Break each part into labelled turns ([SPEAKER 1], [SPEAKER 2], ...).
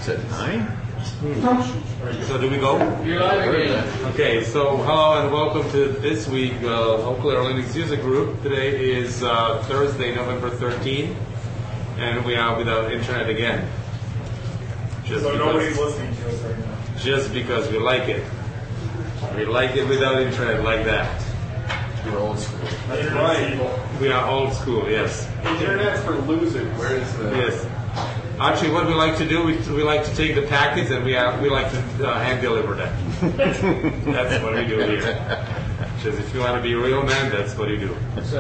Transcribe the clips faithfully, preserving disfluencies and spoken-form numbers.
[SPEAKER 1] It's at nine?
[SPEAKER 2] So do we go?
[SPEAKER 3] You're live again.
[SPEAKER 2] Okay, so hello and welcome to this week uh, Eau Claire Linux User Group. Today is uh, Thursday, November thirteenth, and we are without internet again. Just
[SPEAKER 4] so
[SPEAKER 2] because,
[SPEAKER 4] nobody's listening to us right now.
[SPEAKER 2] Just because we like it. We like it without internet like that.
[SPEAKER 1] You're old school.
[SPEAKER 4] That's
[SPEAKER 2] Right.
[SPEAKER 4] evil.
[SPEAKER 2] We are old school, yes.
[SPEAKER 4] Internet's for losers.
[SPEAKER 1] Where is the...
[SPEAKER 2] Yes. Actually, what we like to do, we, we like to take the packets and we are, we like to uh, hand deliver them. That's what we do here. Because if you want to be a real man, that's what you do.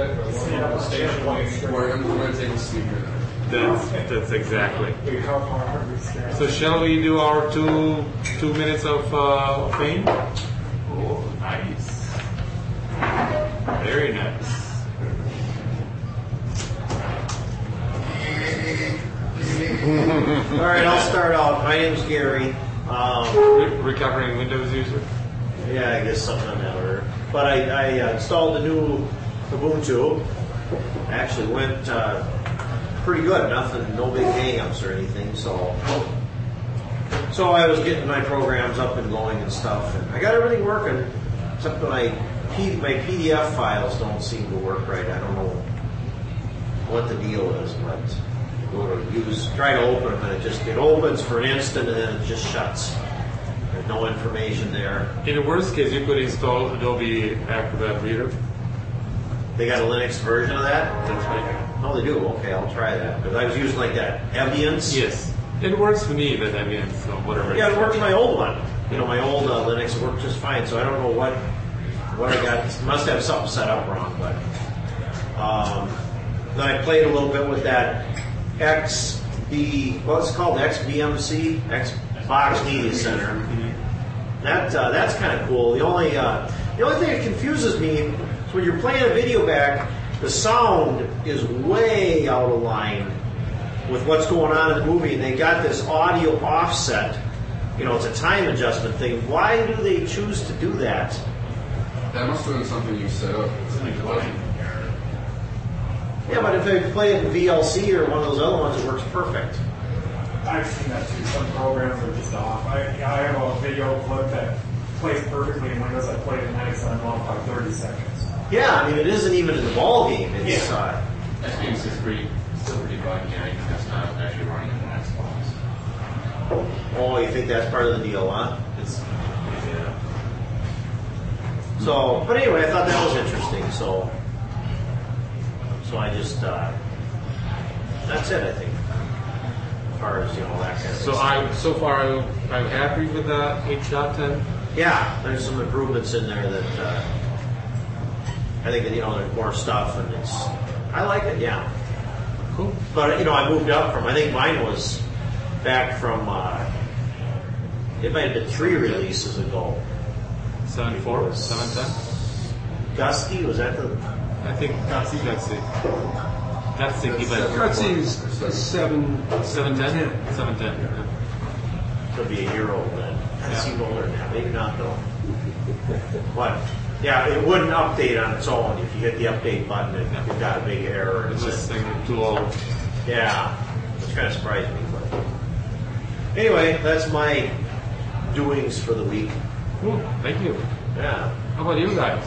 [SPEAKER 1] We're going to take a sneaker now.
[SPEAKER 2] That's that's exactly.
[SPEAKER 4] Wait, how far are we scared?
[SPEAKER 2] So shall we do our two two minutes of uh, fame? Oh, nice. Very nice.
[SPEAKER 5] All right, I'll start out. My name's Gary. Um,
[SPEAKER 2] Re- recovering Windows user.
[SPEAKER 5] yeah, I guess something on that order. But I, I uh, installed a new Ubuntu. Actually went uh, pretty good. Nothing, no big hang-ups or anything. So, so I was getting my programs up and going and stuff, and I got everything working. Except that my P, my P D F files don't seem to work right. I don't know what the deal is, but. Go to use, try to open them, and it just it opens for an instant, and then it just shuts. There's no information there.
[SPEAKER 2] In the worst case, you could install Adobe Acrobat Reader.
[SPEAKER 5] They got a Linux version of that?
[SPEAKER 2] That's right.
[SPEAKER 5] Oh, they do. Okay, I'll try that because I was using like that Eviance.
[SPEAKER 2] Yes, it works for me. That Debian, so whatever.
[SPEAKER 5] Yeah, it worked my old one. You know, my old uh, Linux worked just fine. So I don't know what what I got. Must have something set up wrong, but um, then I played a little bit with that. X B, what's it called? X B M C, Xbox Media Center. That uh, that's kind of cool. The only uh, the only thing that confuses me is when you're playing a video back, the sound is way out of line with what's going on in the movie, and they got this audio offset. You know, it's a time adjustment thing. Why do they choose to do that?
[SPEAKER 1] That must have been something you set up.
[SPEAKER 5] Yeah, but if they play it in V L C or one of those other ones, it works perfect.
[SPEAKER 4] I've seen that too. Some programs are just off. I, I have a video clip that plays perfectly in Windows. I played it in Linux and I'm off by thirty seconds.
[SPEAKER 5] Yeah, I mean, it isn't even in the ball game. It's,
[SPEAKER 4] Yeah.
[SPEAKER 5] uh,
[SPEAKER 3] That seems is pretty, still pretty buggy. I think that's not actually running in the Xbox.
[SPEAKER 5] oh, you think that's part of the deal, huh?
[SPEAKER 3] It's,
[SPEAKER 5] Yeah. So, but anyway, I thought that was interesting. So, so I just uh, that's it. I think, as far as you know that kind of.
[SPEAKER 2] So
[SPEAKER 5] stuff.
[SPEAKER 2] I so far I'm, I'm happy with the eight point ten.
[SPEAKER 5] Yeah, there's some improvements in there that uh, I think that, you know, there's more stuff, and it's I like it. Yeah.
[SPEAKER 2] Cool.
[SPEAKER 5] But you know, I moved up from. I think mine was back from. Uh, it might have been three releases ago.
[SPEAKER 2] seven point four, seven point ten.
[SPEAKER 5] Gusty, was that the?
[SPEAKER 2] I think that's it. That's it. That's the
[SPEAKER 1] That's
[SPEAKER 6] Gutsy is seven.
[SPEAKER 2] seven ten. seven ten.
[SPEAKER 5] Could be a year old then. That
[SPEAKER 2] Yeah.
[SPEAKER 5] seemed older now. Maybe not though. But yeah, it wouldn't update on its own. If you hit the update button, it, it got a big error.
[SPEAKER 2] It's
[SPEAKER 5] It
[SPEAKER 2] just
[SPEAKER 5] said-
[SPEAKER 2] saying too old.
[SPEAKER 5] yeah, which kind of surprised me. But anyway, that's my doings for the week.
[SPEAKER 2] Cool. Thank you.
[SPEAKER 5] Yeah.
[SPEAKER 2] How about you guys?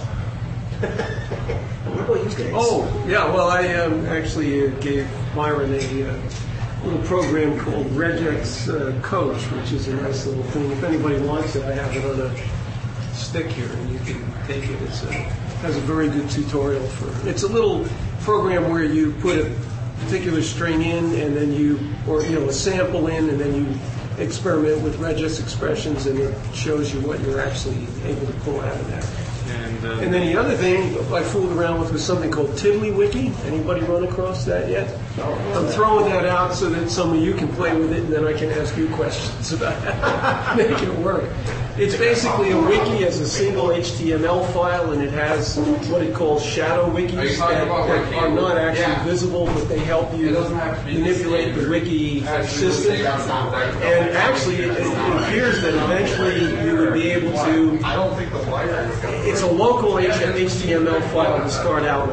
[SPEAKER 5] What about you guys?
[SPEAKER 6] Oh, yeah, well, I um, actually uh, gave Myron a uh, little program called Regex uh, Coach, which is a nice little thing. If anybody wants it, I have it on a stick here, and you can take it. It's a, has a very good tutorial for it's a little program where you put a particular string in, and then you, or, you know, a sample in, and then you experiment with Regex expressions, and it shows you what you're actually able to pull out of that.
[SPEAKER 2] And, uh,
[SPEAKER 6] And then the other thing I fooled around with was something called TiddlyWiki. Anybody run across that yet? I'm throwing that out so that some of you can play with it, and then I can ask you questions about how to make it work. It's basically a wiki as a single H T M L file, and it has what it calls shadow wikis
[SPEAKER 1] Are you talking
[SPEAKER 6] that,
[SPEAKER 1] about
[SPEAKER 6] that
[SPEAKER 1] wiki?
[SPEAKER 6] are not actually
[SPEAKER 1] Yeah.
[SPEAKER 6] visible, but they help you
[SPEAKER 1] It doesn't have to be
[SPEAKER 6] manipulate the
[SPEAKER 1] standard.
[SPEAKER 6] wiki
[SPEAKER 1] Actually,
[SPEAKER 6] system.
[SPEAKER 1] take out some of that.
[SPEAKER 6] And actually, it, it appears that eventually you would be able to.
[SPEAKER 1] I don't think the library.
[SPEAKER 6] It's a local H T M L file to start out with.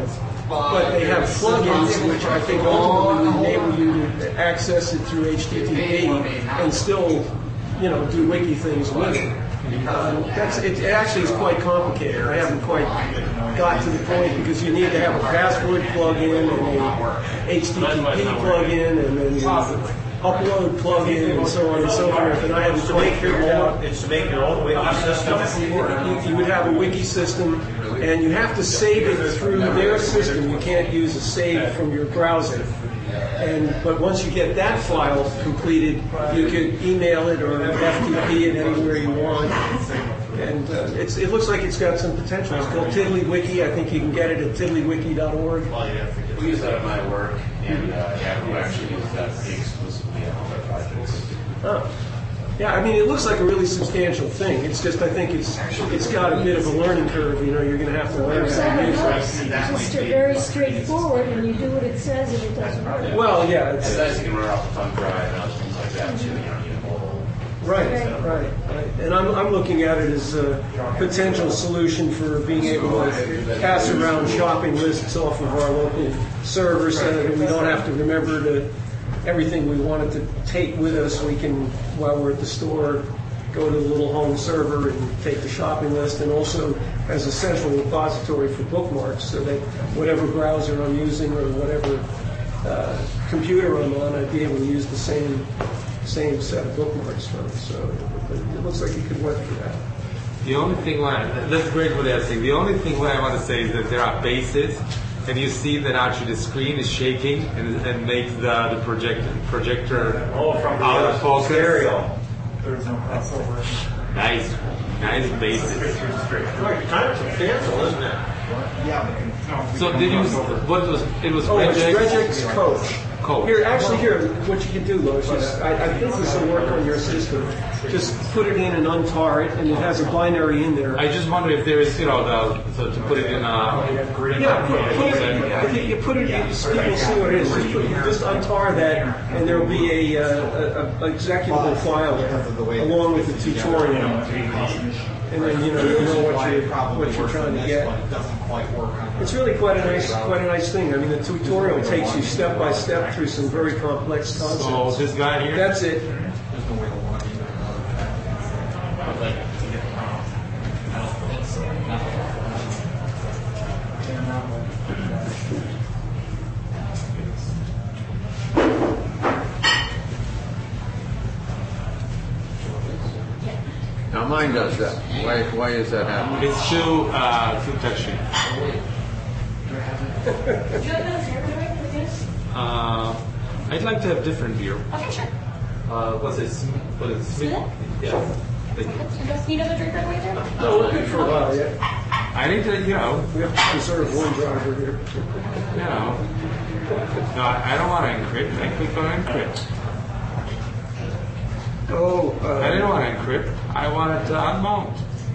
[SPEAKER 6] but they have plugins which I think ultimately enable you to access it through H T T P and still, you know, do wiki things with it. Um, that's, it actually is quite complicated. I haven't quite got to the point because you need to have a password plugin and a H T T P plugin and then the upload plugin and so on and so forth. And I haven't quite figured out.
[SPEAKER 5] It's to make your own wiki system.
[SPEAKER 6] You, you would have a wiki system, and you have to save it through their system. You can't use a save from your browser. And but once you get that file completed, you could email it or F T P it anywhere you want. And uh, it's, it looks like it's got some potential. It's called TiddlyWiki. I think you can get it at tiddlywiki dot org.
[SPEAKER 3] We use that at my work, and uh, yeah, we actually use that pretty exclusively on all our projects.
[SPEAKER 6] Oh. Yeah, I mean, it looks like a really substantial thing. It's just, I think it's it's got a bit of a learning curve. You know, you're going to have to learn how to use it.
[SPEAKER 7] It's just very straightforward, and you do what it says, and it doesn't work.
[SPEAKER 6] Well, yeah, it's,
[SPEAKER 3] And that's you can run off the thumb drive and other things like that too. You don't need a mobile.
[SPEAKER 6] right, right, right. And I'm I'm looking at it as a potential solution for being able to pass around shopping lists off of our local server so that we don't have to remember to everything we wanted to take with us. We can, while we're at the store, go to the little home server and take the shopping list, and also as a central repository for bookmarks so that whatever browser I'm using or whatever uh, computer I'm on, I'd be able to use the same same set of bookmarks from. So it looks like it could work for that.
[SPEAKER 2] The only thing, what I, that's great what they're saying. The only thing what I want to say is that there are bases, and you see that actually the screen is shaking and, and makes the, the project, projector
[SPEAKER 5] Oh, from the
[SPEAKER 2] out
[SPEAKER 5] uh,
[SPEAKER 2] of focus.
[SPEAKER 5] stereo.
[SPEAKER 4] There's no crossover.
[SPEAKER 2] Nice, nice bases.
[SPEAKER 5] Right, kind of substantial, isn't it?
[SPEAKER 2] So did you? What was it? Was
[SPEAKER 6] Oh, it's
[SPEAKER 2] Regex
[SPEAKER 6] Regex Coach.
[SPEAKER 2] Coach.
[SPEAKER 6] Here, actually, here, what you can do, Lois, is I, I think this will work on your system. Just put it in and untar it, and it has a binary in there.
[SPEAKER 2] I just wonder if there is, you know, the, so to put it in a.
[SPEAKER 6] Yeah, put, put it, I think you put it, you see, you'll see what it is. Just, put, just untar that, and there will be a, uh, a, a executable file there, along with the tutorial. And then, you know, you know what you're, what you're trying to get. It's really quite a nice, quite a nice thing. I mean, the tutorial takes you step by step through some very complex concepts.
[SPEAKER 2] So this guy here.
[SPEAKER 6] That's it.
[SPEAKER 8] Now mine does that. Why, why is that happening?
[SPEAKER 2] It's too uh, too touchy.
[SPEAKER 7] Do you have those here with this?
[SPEAKER 2] Uh, I'd like to have different beer.
[SPEAKER 7] Okay, sure.
[SPEAKER 2] Uh, what's it? Sm- What is it?
[SPEAKER 7] Smith?
[SPEAKER 2] Yeah. Thank you.
[SPEAKER 7] You guys need another drink right away there?
[SPEAKER 6] No, we're good for a while yet.
[SPEAKER 2] I need to, you know,
[SPEAKER 6] We have to preserve one driver here.
[SPEAKER 2] you know. No, I I don't want to encrypt. I click on encrypt.
[SPEAKER 6] Oh,
[SPEAKER 2] I didn't
[SPEAKER 6] uh,
[SPEAKER 2] want to encrypt. I wanted to unmount.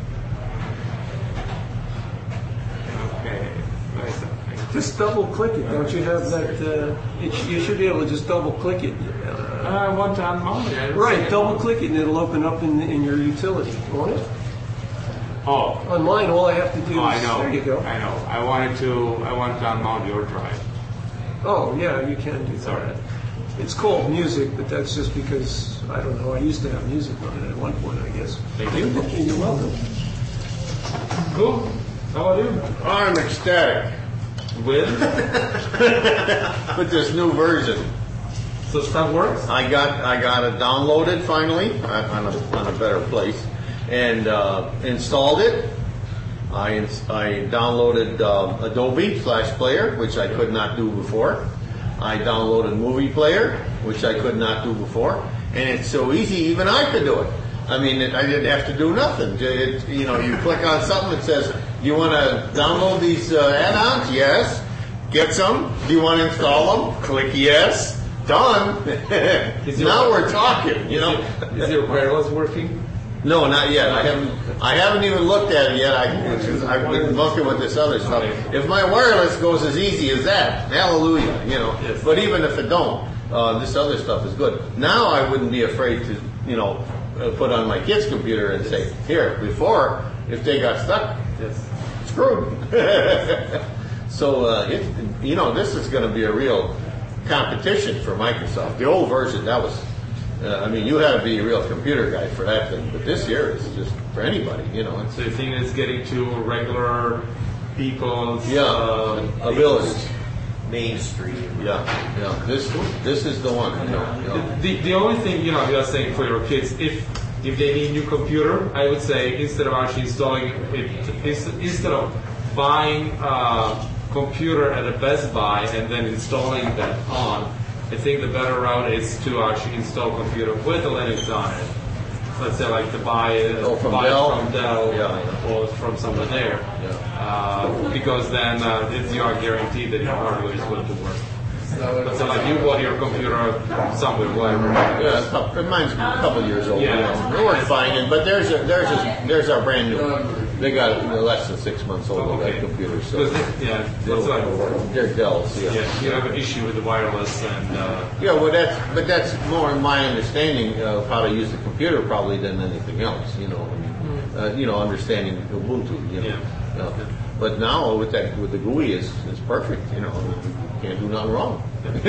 [SPEAKER 2] Okay. Wait a second.
[SPEAKER 6] just double click it. Don't you have that? Uh, it sh- you should be able to just double click it. Uh,
[SPEAKER 2] I want to unmount it. I didn't see
[SPEAKER 6] right,
[SPEAKER 2] it.
[SPEAKER 6] double click it and it'll open up in, in your utility. Won't it?
[SPEAKER 2] Oh.
[SPEAKER 6] On mine, all I have to do
[SPEAKER 2] Oh,
[SPEAKER 6] is
[SPEAKER 2] I know.
[SPEAKER 6] there you go.
[SPEAKER 2] I know. I wanted to. I wanted to unmount your drive.
[SPEAKER 6] Oh yeah, you can do that.
[SPEAKER 2] All right.
[SPEAKER 6] It's called music, but that's just because I don't know. I used to have music on it at one point, I guess.
[SPEAKER 2] Thank you.
[SPEAKER 6] You're welcome.
[SPEAKER 2] Cool. How are you?
[SPEAKER 8] I'm ecstatic
[SPEAKER 2] With
[SPEAKER 8] with this new version.
[SPEAKER 2] so stuff works.
[SPEAKER 8] I got I got it downloaded finally on a, on a better place, and uh, installed it. I ins- I downloaded uh, Adobe Flash Player, which I could not do before. I downloaded Movie Player, which I could not do before, and it's so easy, even I could do it. I mean, it, I didn't have to do nothing. It, you know, you click on something that says, "Do you want to download these uh, add-ons?" Yes. Get some. Do you want to install them? Click yes. Done.
[SPEAKER 2] Is your-
[SPEAKER 8] Now we're talking. You know.
[SPEAKER 2] Is your wireless working?
[SPEAKER 8] No, not yet. I haven't. I haven't even looked at it yet. I, because I've been monkeying with this other stuff. If my wireless goes as easy as that, hallelujah. You know.
[SPEAKER 2] Yes.
[SPEAKER 8] But even if it don't, uh, this other stuff is good. Now I wouldn't be afraid to, you know, uh, put on my kid's computer and say, "Here." Before, if they got stuck,
[SPEAKER 2] Yes.
[SPEAKER 8] screwed. So, uh, it, you know, this is going to be a real competition for Microsoft. The old version, that was, uh, I mean, you had to be a real computer guy for that thing. But this year is just for anybody, you know. It's,
[SPEAKER 2] So you think it's getting to regular people's
[SPEAKER 8] yeah,
[SPEAKER 2] uh,
[SPEAKER 8] abilities.
[SPEAKER 5] Mainstream.
[SPEAKER 8] Yeah, yeah. This this is the one. You know, you know.
[SPEAKER 2] The, the only thing, you know, you're saying for your kids, if if they need a new computer, I would say instead of actually installing it, is- instead of buying a computer at a Best Buy and then installing that on, I think the better route is to actually install a computer with a Linux on it. Let's say like to buy it,
[SPEAKER 8] Oh, from
[SPEAKER 2] buy it
[SPEAKER 8] Dell?
[SPEAKER 2] from Dell
[SPEAKER 8] Yeah, yeah.
[SPEAKER 2] or from someone there.
[SPEAKER 8] Yeah.
[SPEAKER 2] Uh, because then uh, it's you are guaranteed that your hardware is going to work.
[SPEAKER 1] So
[SPEAKER 2] Let's say like you bought your computer somewhere, whatever.
[SPEAKER 8] Yeah, it's a couple, mine's a couple of years old.
[SPEAKER 2] Yeah.
[SPEAKER 8] You know. It works fine, and, but there's a, there's a, there's our brand new. They got you know, less than six months old on that
[SPEAKER 2] Okay.
[SPEAKER 8] computer, so
[SPEAKER 2] Because it- yeah, that's like
[SPEAKER 8] they're Dells. Yeah.
[SPEAKER 2] yeah, you have an issue with the wireless and uh,
[SPEAKER 8] Yeah, well, that's but that's more in my understanding of how to use the computer probably than anything else. You know, I mean, uh, you know, understanding Ubuntu. You know,
[SPEAKER 2] Yeah.
[SPEAKER 8] Yeah. But now with that with the G U I is is perfect. You know, you can't do nothing wrong.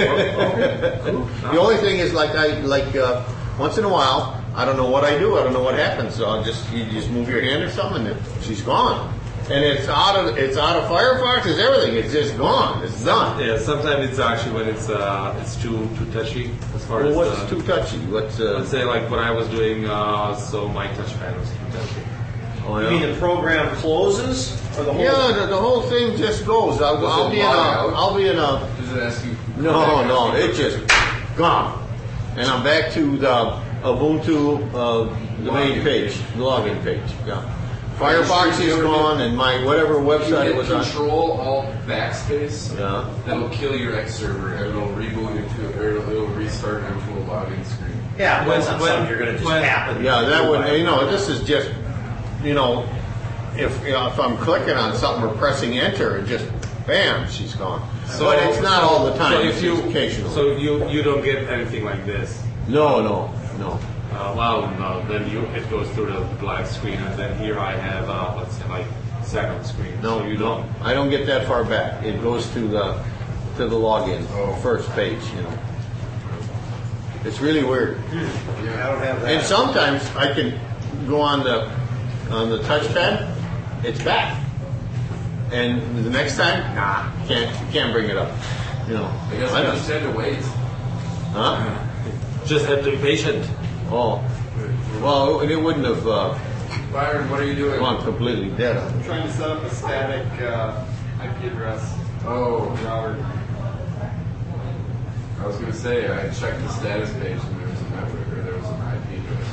[SPEAKER 8] The only thing is like I like uh, once in a while I don't know what I do. I don't know what happens. So I'll just you just move your hand or something and she's gone. And it's out of it's out of Firefox. It's everything. It's just gone. It's done.
[SPEAKER 2] yeah. Sometimes it's actually when it's uh, it's too too touchy as far
[SPEAKER 8] Well,
[SPEAKER 2] as
[SPEAKER 8] what's
[SPEAKER 2] the,
[SPEAKER 8] too touchy? What's uh,
[SPEAKER 2] let's say like when I was doing uh, so my touchpad was too touchy.
[SPEAKER 8] oh,
[SPEAKER 5] You mean the program closes or the whole?
[SPEAKER 8] Yeah, the, the whole thing just goes. I'll,
[SPEAKER 1] Does
[SPEAKER 8] I'll
[SPEAKER 1] it
[SPEAKER 8] be in a.
[SPEAKER 1] log out?
[SPEAKER 8] I'll be in a.
[SPEAKER 1] Does it ask you?
[SPEAKER 8] No, no, it just gone, and I'm back to the Ubuntu uh, the main
[SPEAKER 1] Login
[SPEAKER 8] page,
[SPEAKER 1] page.
[SPEAKER 8] the login page. Yeah, Firefox is gone, and my whatever
[SPEAKER 1] You
[SPEAKER 8] website it
[SPEAKER 1] hit
[SPEAKER 8] was on.
[SPEAKER 1] Control Alt Backspace.
[SPEAKER 8] Yeah.
[SPEAKER 1] That'll kill your X server and it'll reboot into or it'll, it'll restart into a login screen.
[SPEAKER 5] Yeah, well, it's not
[SPEAKER 2] When-
[SPEAKER 5] something you're going to just
[SPEAKER 2] when-
[SPEAKER 5] happen.
[SPEAKER 8] Yeah, that
[SPEAKER 5] to
[SPEAKER 8] would.
[SPEAKER 5] by-
[SPEAKER 8] You know, this is just. You know, if you know, if I'm clicking on something or pressing enter, it just bam, she's gone. but it's not all the time.
[SPEAKER 2] So
[SPEAKER 8] it's
[SPEAKER 2] if you
[SPEAKER 8] occasionally.
[SPEAKER 2] so you you don't get anything like this.
[SPEAKER 8] no, no, no.
[SPEAKER 2] Uh, well, no, then you it goes through the black screen, and then here I have uh, let's say like second screen.
[SPEAKER 8] No,
[SPEAKER 2] so you
[SPEAKER 8] you
[SPEAKER 2] don't.
[SPEAKER 8] don't. I don't get that far back. It goes to the to the login
[SPEAKER 1] Oh.
[SPEAKER 8] first page. You know, it's really weird.
[SPEAKER 5] I don't have that.
[SPEAKER 8] And sometimes I can go on the on the touchpad. It's back, and the next time, nah, can't can't bring it up. You know,
[SPEAKER 1] I guess
[SPEAKER 8] I
[SPEAKER 1] I
[SPEAKER 8] don't-
[SPEAKER 1] just had to wait.
[SPEAKER 8] huh?
[SPEAKER 2] Just have to be patient.
[SPEAKER 8] Oh, well, it wouldn't have uh,
[SPEAKER 1] Byron, what are you doing?
[SPEAKER 8] gone completely dead on me.
[SPEAKER 9] Trying to set up a static uh, I P address
[SPEAKER 1] Oh,
[SPEAKER 9] router.
[SPEAKER 1] I was gonna say I checked the status page and there was a network or there was an I P address.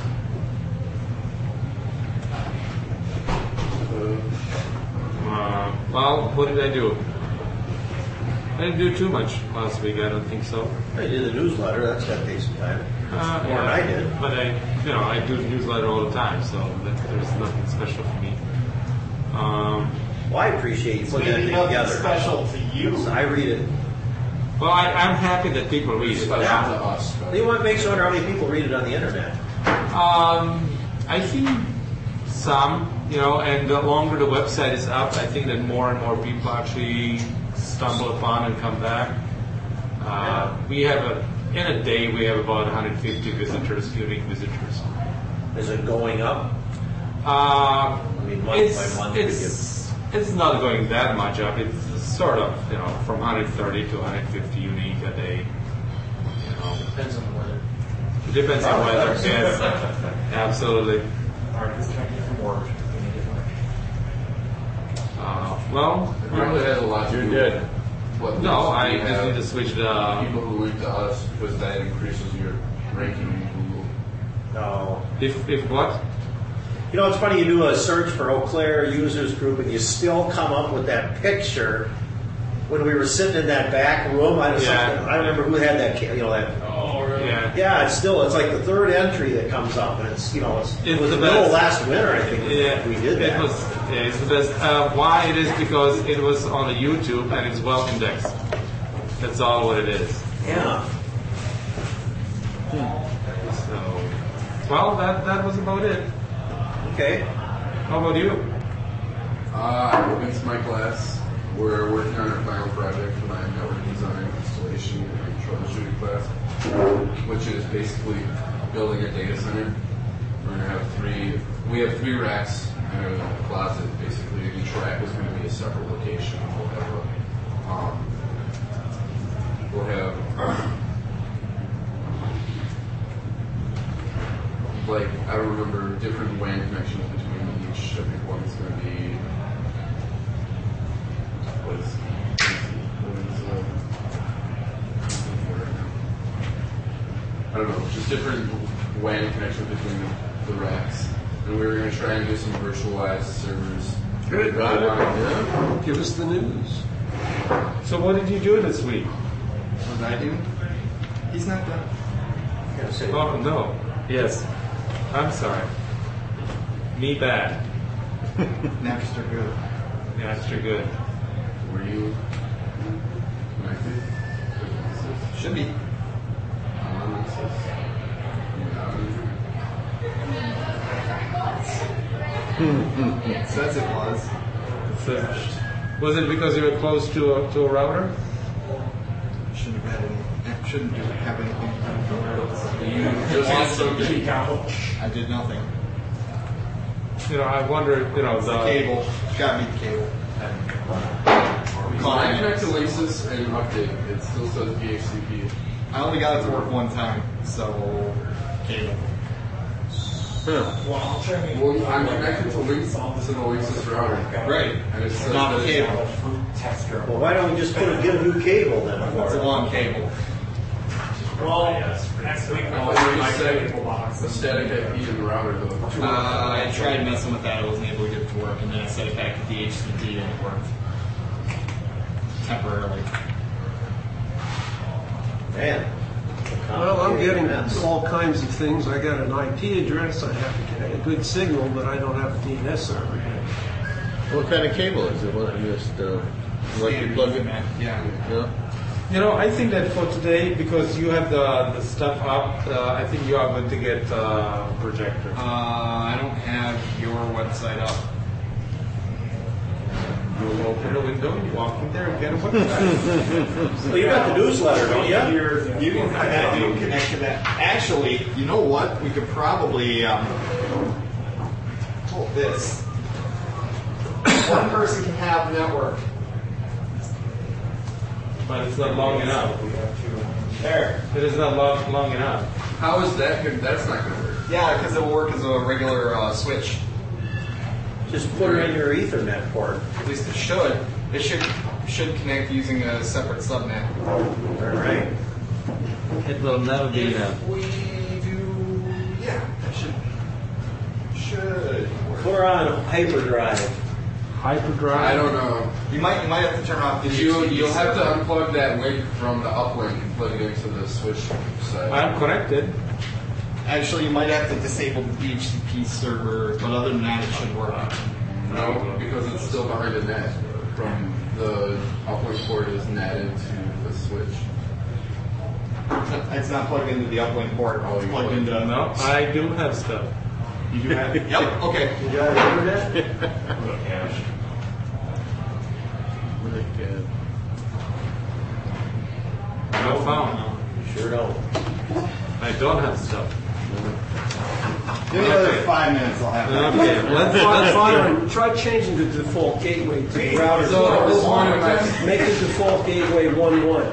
[SPEAKER 2] Uh, well, what did I do? I didn't do too much last week. I don't think so.
[SPEAKER 5] I did the newsletter. That's got to take some time.
[SPEAKER 2] Uh,
[SPEAKER 5] More than I did.
[SPEAKER 2] But I, you know, I do the newsletter all the time, so that, there's nothing special for me. Um,
[SPEAKER 5] Well, I appreciate you putting that
[SPEAKER 9] Maybe
[SPEAKER 5] thing
[SPEAKER 9] nothing
[SPEAKER 5] together.
[SPEAKER 9] special to you.
[SPEAKER 5] So I read it.
[SPEAKER 2] well, I, I'm happy that people read it.
[SPEAKER 1] Special
[SPEAKER 5] Yeah.
[SPEAKER 1] to us. but-
[SPEAKER 5] You want makes you wonder how many people read it on the internet.
[SPEAKER 2] Um, I think some, you know, and the longer the website is up, I think that more and more people actually stumble upon and come back. Uh, we have a, in a day, we have about one hundred fifty visitors, unique visitors.
[SPEAKER 5] Is it going up?
[SPEAKER 2] Uh,
[SPEAKER 5] mean, month
[SPEAKER 2] it's,
[SPEAKER 5] by month, could
[SPEAKER 2] it's, it's not going that much up. It's sort of, you know, from one hundred thirty to one hundred fifty unique a day. You know,
[SPEAKER 9] Depends on the weather.
[SPEAKER 2] it depends on
[SPEAKER 5] Oh,
[SPEAKER 2] weather.
[SPEAKER 5] that's-
[SPEAKER 2] Yes, absolutely.
[SPEAKER 4] Alright, disconnected from work.
[SPEAKER 2] Uh, well,
[SPEAKER 1] It probably has a lot to
[SPEAKER 8] You
[SPEAKER 1] do
[SPEAKER 8] did.
[SPEAKER 1] with what
[SPEAKER 2] no,
[SPEAKER 1] links
[SPEAKER 2] I
[SPEAKER 1] you
[SPEAKER 2] just
[SPEAKER 1] have.
[SPEAKER 2] need to switch the.
[SPEAKER 1] People who link to us because that increases your ranking in Google.
[SPEAKER 5] No.
[SPEAKER 2] If if what?
[SPEAKER 5] You know, it's funny. You do a search for Eau Claire users group, and you still come up with that picture. When we were sitting in that back room, I,
[SPEAKER 2] Yeah.
[SPEAKER 5] I remember who had that. ca- You know that.
[SPEAKER 9] Oh, really?
[SPEAKER 2] Yeah.
[SPEAKER 5] Yeah, it's still. It's like the third entry that comes up, and it's you know it's,
[SPEAKER 2] It's
[SPEAKER 5] it was
[SPEAKER 2] the
[SPEAKER 5] the middle of
[SPEAKER 2] best.
[SPEAKER 5] last winter. I think
[SPEAKER 2] Yeah,
[SPEAKER 5] we did that.
[SPEAKER 2] It was. Yeah, it's the best. Uh, why it is because it was on the YouTube and it's well indexed. That's all what it is.
[SPEAKER 5] Yeah.
[SPEAKER 2] So, well, that that was about it.
[SPEAKER 5] Okay.
[SPEAKER 2] How about you?
[SPEAKER 1] Uh, I went into my class we're working on our final project for my network design, installation, and troubleshooting class, which is basically building a data center. We're going to have three, we have three racks and a closet, basically. Each rack is going to be a separate location. We'll have a, um, we'll have, like, I don't remember different W A N connections between each. I think one's going to be, what is, what is, uh, I don't know, just different W A N connections between the, the racks. And we were going to try and do some virtualized servers.
[SPEAKER 6] Good.
[SPEAKER 1] Got it.
[SPEAKER 6] Yeah. Give us the news.
[SPEAKER 2] So what did you do this week?
[SPEAKER 9] What did I do? He's not done.
[SPEAKER 2] Oh, no. Yes. I'm sorry. Me bad.
[SPEAKER 9] Next are good.
[SPEAKER 2] Extra good.
[SPEAKER 1] Were you connected?
[SPEAKER 9] Should be.
[SPEAKER 1] Um, it says-
[SPEAKER 9] It says it was.
[SPEAKER 2] So, was it because you were close to a, to a router?
[SPEAKER 9] Shouldn't have had any. Shouldn't do have anything.
[SPEAKER 1] You just had some
[SPEAKER 4] Geek out.
[SPEAKER 9] I did nothing.
[SPEAKER 2] You know, I wonder, you know,
[SPEAKER 9] It's the
[SPEAKER 2] the,
[SPEAKER 9] cable. Got me the cable.
[SPEAKER 1] When I connect to Lasis and update, it still says D H C P.
[SPEAKER 9] I only got it to work one time, so cable.
[SPEAKER 4] Well, I'll try and
[SPEAKER 1] Well, I'm connected to Links to the Lasis router.
[SPEAKER 9] Right.
[SPEAKER 1] And it says
[SPEAKER 9] Not
[SPEAKER 1] that
[SPEAKER 9] the
[SPEAKER 1] it's-
[SPEAKER 9] cable.
[SPEAKER 4] fruit tester.
[SPEAKER 5] Well, why don't we just put a, get a new cable then?
[SPEAKER 9] It's a long cable.
[SPEAKER 4] Well, next week
[SPEAKER 1] I
[SPEAKER 4] we'll
[SPEAKER 1] thought
[SPEAKER 4] do
[SPEAKER 1] you
[SPEAKER 4] my
[SPEAKER 1] just said
[SPEAKER 4] cable box.
[SPEAKER 1] the static I P in the router though.
[SPEAKER 10] Uh, I tried messing with that. I wasn't able to get it to work, and then I set it back to D H C P, and it worked temporarily.
[SPEAKER 5] Man.
[SPEAKER 6] Well, I'm getting all kinds of things. I got an I P address. I have to get a good signal, but I don't have a D N S server yet.
[SPEAKER 8] What kind of cable is it? What, just uh, like you plug it?
[SPEAKER 9] Yeah.
[SPEAKER 8] Yeah.
[SPEAKER 2] you know, I think that for today, because you have the, the stuff up, uh, I think you are going to get uh, projector.
[SPEAKER 10] Uh, I don't have your website up.
[SPEAKER 2] You'll open the window, you walk in there and get a website.
[SPEAKER 5] Well, you got the newsletter, don't you?
[SPEAKER 9] You can connect, you can connect to that. Actually, you know what? We could probably um, hold this. One person can have the network.
[SPEAKER 2] But it's not long enough.
[SPEAKER 9] There.
[SPEAKER 2] It is not long, long enough.
[SPEAKER 1] How is that good? That's not going to work.
[SPEAKER 9] Yeah, because it will work as a regular uh, switch.
[SPEAKER 5] Just put it in your Ethernet port.
[SPEAKER 9] At least it should. It should should connect using a separate subnet.
[SPEAKER 5] All right.
[SPEAKER 2] It will never be enough.
[SPEAKER 9] If we do, yeah, that should should work.
[SPEAKER 5] Put her on hyperdrive.
[SPEAKER 6] Hyperdrive.
[SPEAKER 1] I don't know.
[SPEAKER 9] You might you might have to turn off the
[SPEAKER 1] You, you'll have to unplug that link from the uplink and plug it into the switch side.
[SPEAKER 2] I'm connected.
[SPEAKER 9] Actually, you might have to disable the D H C P server, but other than that, it should work.
[SPEAKER 1] No, because it's still behind a net. From the uplink port is netted to the switch.
[SPEAKER 9] It's not plugged into the uplink port.
[SPEAKER 1] Oh,
[SPEAKER 9] It's
[SPEAKER 1] you
[SPEAKER 9] plugged
[SPEAKER 1] plug-
[SPEAKER 9] into.
[SPEAKER 2] No, I do have stuff.
[SPEAKER 9] You do have. Yep. Okay.
[SPEAKER 5] You got internet?
[SPEAKER 2] No phone.
[SPEAKER 5] Sure don't.
[SPEAKER 2] I don't have stuff.
[SPEAKER 9] Give me another five minutes. I'll have that.
[SPEAKER 2] Okay, let's, let's
[SPEAKER 6] Byron, try changing the default gateway to the router.
[SPEAKER 1] So at this point in my
[SPEAKER 6] Make the default gateway one one.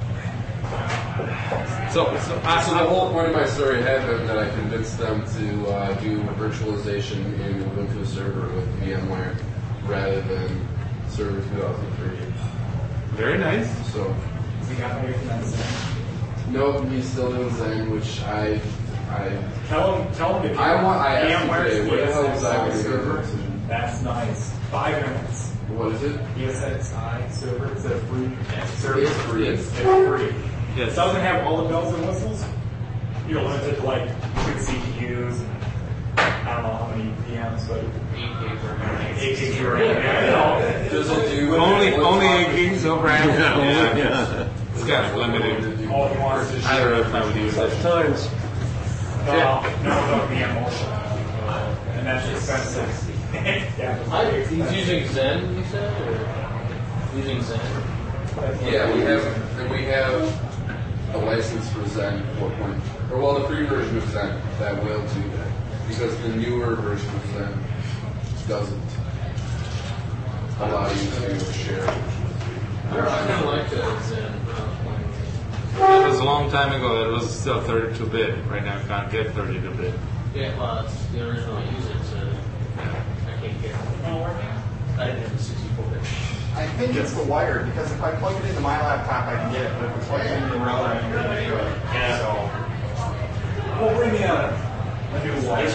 [SPEAKER 2] So, so, I,
[SPEAKER 1] So the whole point of my story had been that I convinced them to uh, do virtualization in Ubuntu server with VMware rather than Server two thousand three.
[SPEAKER 2] very nice.
[SPEAKER 1] So,
[SPEAKER 4] We got away from that Zen.
[SPEAKER 1] no, he's still in Zen, which I, I,
[SPEAKER 4] Tell him, tell him if
[SPEAKER 1] I want. I asked him
[SPEAKER 4] VMware's
[SPEAKER 1] today, what the hell was I going to
[SPEAKER 4] server.
[SPEAKER 1] do?
[SPEAKER 4] That's nice. Five minutes.
[SPEAKER 1] What is it?
[SPEAKER 4] E S X I server. Is it a free server?
[SPEAKER 1] It's free.
[SPEAKER 4] It's, it's free.
[SPEAKER 2] Yes.
[SPEAKER 4] It doesn't have all the bells and whistles. You're limited to like two C P Us and I don't know how many V Ms, but eight gigs of RAM. Yeah, you know.
[SPEAKER 1] Does it do
[SPEAKER 2] Only,
[SPEAKER 1] what
[SPEAKER 2] only
[SPEAKER 1] top-
[SPEAKER 2] eight gigs of RAM.
[SPEAKER 8] Yeah.
[SPEAKER 2] Yeah. It's kind of limited.
[SPEAKER 4] All you want is just
[SPEAKER 2] I don't know if I would use it.
[SPEAKER 6] Times.
[SPEAKER 4] no, no, no V M motion, and that's expensive. Yeah.
[SPEAKER 11] He's using Zen, you said? Or? Using Zen.
[SPEAKER 1] Yeah, we have, and we have a license for Zen four point oh, or well, the free version of Zen that will do that, because the newer version of Zen doesn't allow you to share.
[SPEAKER 11] I kind of like the Zen.
[SPEAKER 2] It was a long time ago that it was still thirty-two bit. Right now, you can't get thirty-two bit.
[SPEAKER 11] Yeah, well, it's the original user, so I can't get it. I didn't have the sixty-four bit.
[SPEAKER 9] I think it's the wire, because if I plug it into my laptop, I can get it, but if it's plugged into the router, I can get it.
[SPEAKER 4] Yeah.
[SPEAKER 9] So,
[SPEAKER 4] Well, bring me a, a new wire.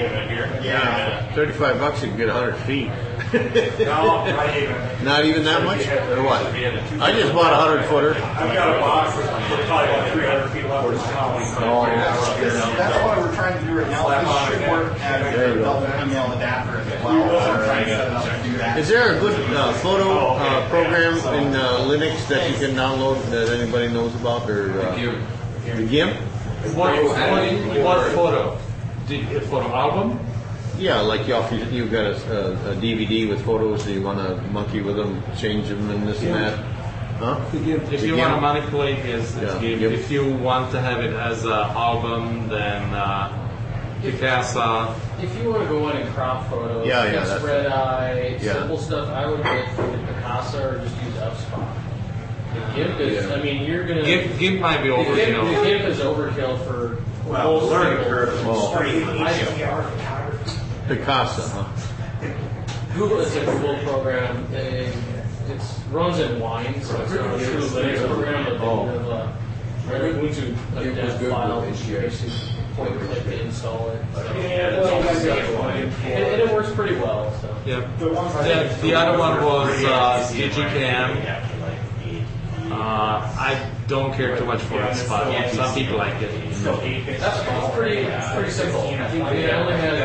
[SPEAKER 9] yeah.
[SPEAKER 8] Thirty-five bucks, you can get a hundred feet.
[SPEAKER 4] No, not even.
[SPEAKER 8] Not even that much, or what? I just bought a hundred footer.
[SPEAKER 4] I've got a box with probably about three hundred feet left.
[SPEAKER 8] Oh,
[SPEAKER 9] That's what we're trying to do right now. This should work as a double email adapter as well. So I'm trying to set it up to do that.
[SPEAKER 8] Is there a good uh, photo uh, program in uh, Linux that you can download that anybody knows about, or uh,
[SPEAKER 1] GIMP.
[SPEAKER 8] the GIMP?
[SPEAKER 2] What, what, what photo? Did, a photo album?
[SPEAKER 8] Yeah, like you you you've got a, a, a D V D with photos. Do you want to monkey with them, change them, and this and that? Huh?
[SPEAKER 2] If you want to manipulate, yes, it's
[SPEAKER 8] Yeah.
[SPEAKER 2] GIMP.
[SPEAKER 8] Yep.
[SPEAKER 2] If you want to have it as an album, then uh, Picasa.
[SPEAKER 11] If you want to go in and crop photos,
[SPEAKER 8] Yeah, yeah,
[SPEAKER 11] fix
[SPEAKER 8] that's-
[SPEAKER 11] red eye,
[SPEAKER 8] Yeah.
[SPEAKER 11] simple stuff, I would go for the Picasa or just use Upspot. The GIMP is,
[SPEAKER 1] Yeah.
[SPEAKER 11] I mean, you're gonna.
[SPEAKER 2] GIMP, GIMP might be
[SPEAKER 11] the GIMP, the
[SPEAKER 2] overkill.
[SPEAKER 11] GIMP is overkill for.
[SPEAKER 5] Well,
[SPEAKER 11] most
[SPEAKER 5] learning
[SPEAKER 11] people.
[SPEAKER 5] curve is
[SPEAKER 8] Oh.
[SPEAKER 5] pretty
[SPEAKER 11] I-
[SPEAKER 5] easy.
[SPEAKER 8] Picasa, huh?
[SPEAKER 11] Google is a cool program. It it's, runs in Wine, so it's not a true Linux program, but they
[SPEAKER 8] Oh.
[SPEAKER 11] have uh, Ubuntu
[SPEAKER 1] It was
[SPEAKER 11] dev
[SPEAKER 1] good
[SPEAKER 11] file.
[SPEAKER 1] with H D R.
[SPEAKER 11] Basically, point and click to install it.
[SPEAKER 4] Yeah,
[SPEAKER 11] Well,
[SPEAKER 4] that's
[SPEAKER 11] and,
[SPEAKER 4] all I've got.
[SPEAKER 11] and it works pretty well. So.
[SPEAKER 2] Yeah.
[SPEAKER 4] The ones I
[SPEAKER 2] The,
[SPEAKER 4] think-
[SPEAKER 2] the other one was uh, Digicam. Uh, I don't care too much for that spot. Some people like it.
[SPEAKER 11] That's it's pretty pretty simple. I think I mean, I only had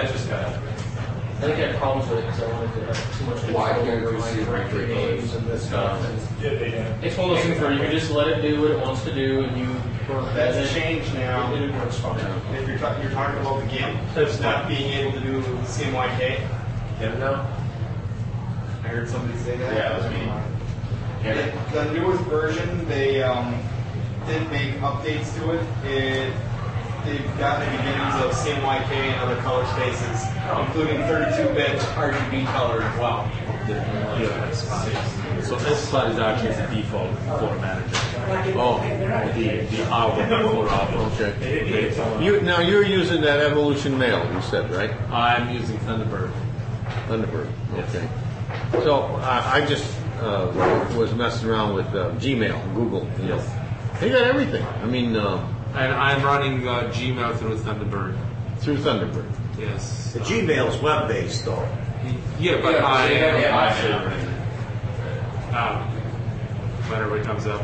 [SPEAKER 11] I think I had problems with it because I wanted to have too much
[SPEAKER 1] Why
[SPEAKER 11] control
[SPEAKER 1] can't
[SPEAKER 11] over
[SPEAKER 1] we
[SPEAKER 11] my
[SPEAKER 1] see
[SPEAKER 11] directory
[SPEAKER 1] the
[SPEAKER 11] names and this stuff. And
[SPEAKER 4] Yeah, they did.
[SPEAKER 11] it's one of those things where you can just let it do what it wants to do, and you work
[SPEAKER 9] That's
[SPEAKER 11] at it.
[SPEAKER 9] changed now.
[SPEAKER 11] It works fine.
[SPEAKER 9] If you're, ta- you're talking about the GIMP, it's not being able to do C M Y K.
[SPEAKER 3] Get it now? I heard somebody say that.
[SPEAKER 9] Yeah, it was me. The, the newest version, they um, did make updates to it. It they've got the beginnings of C M Y K and other color spaces, including thirty-two bit R G B color as well.
[SPEAKER 2] Yeah, so S spot is actually the default photo manager.
[SPEAKER 8] Oh,
[SPEAKER 2] The, the album, photo album.
[SPEAKER 8] okay. You now you're using that Evolution Mail, you said, right?
[SPEAKER 2] I'm using Thunderbird.
[SPEAKER 8] Thunderbird. Okay. So I, I just uh, was messing around with uh, Gmail, Google. You know, they got everything. I mean, uh,
[SPEAKER 2] And I'm running uh, Gmail through Thunderbird.
[SPEAKER 8] through Thunderbird.
[SPEAKER 2] Yes.
[SPEAKER 5] The Gmail's web-based, though.
[SPEAKER 2] Yeah, but
[SPEAKER 1] Yeah,
[SPEAKER 2] I
[SPEAKER 1] they have- yeah,
[SPEAKER 2] I-
[SPEAKER 1] I should.
[SPEAKER 2] um, whenever it comes up,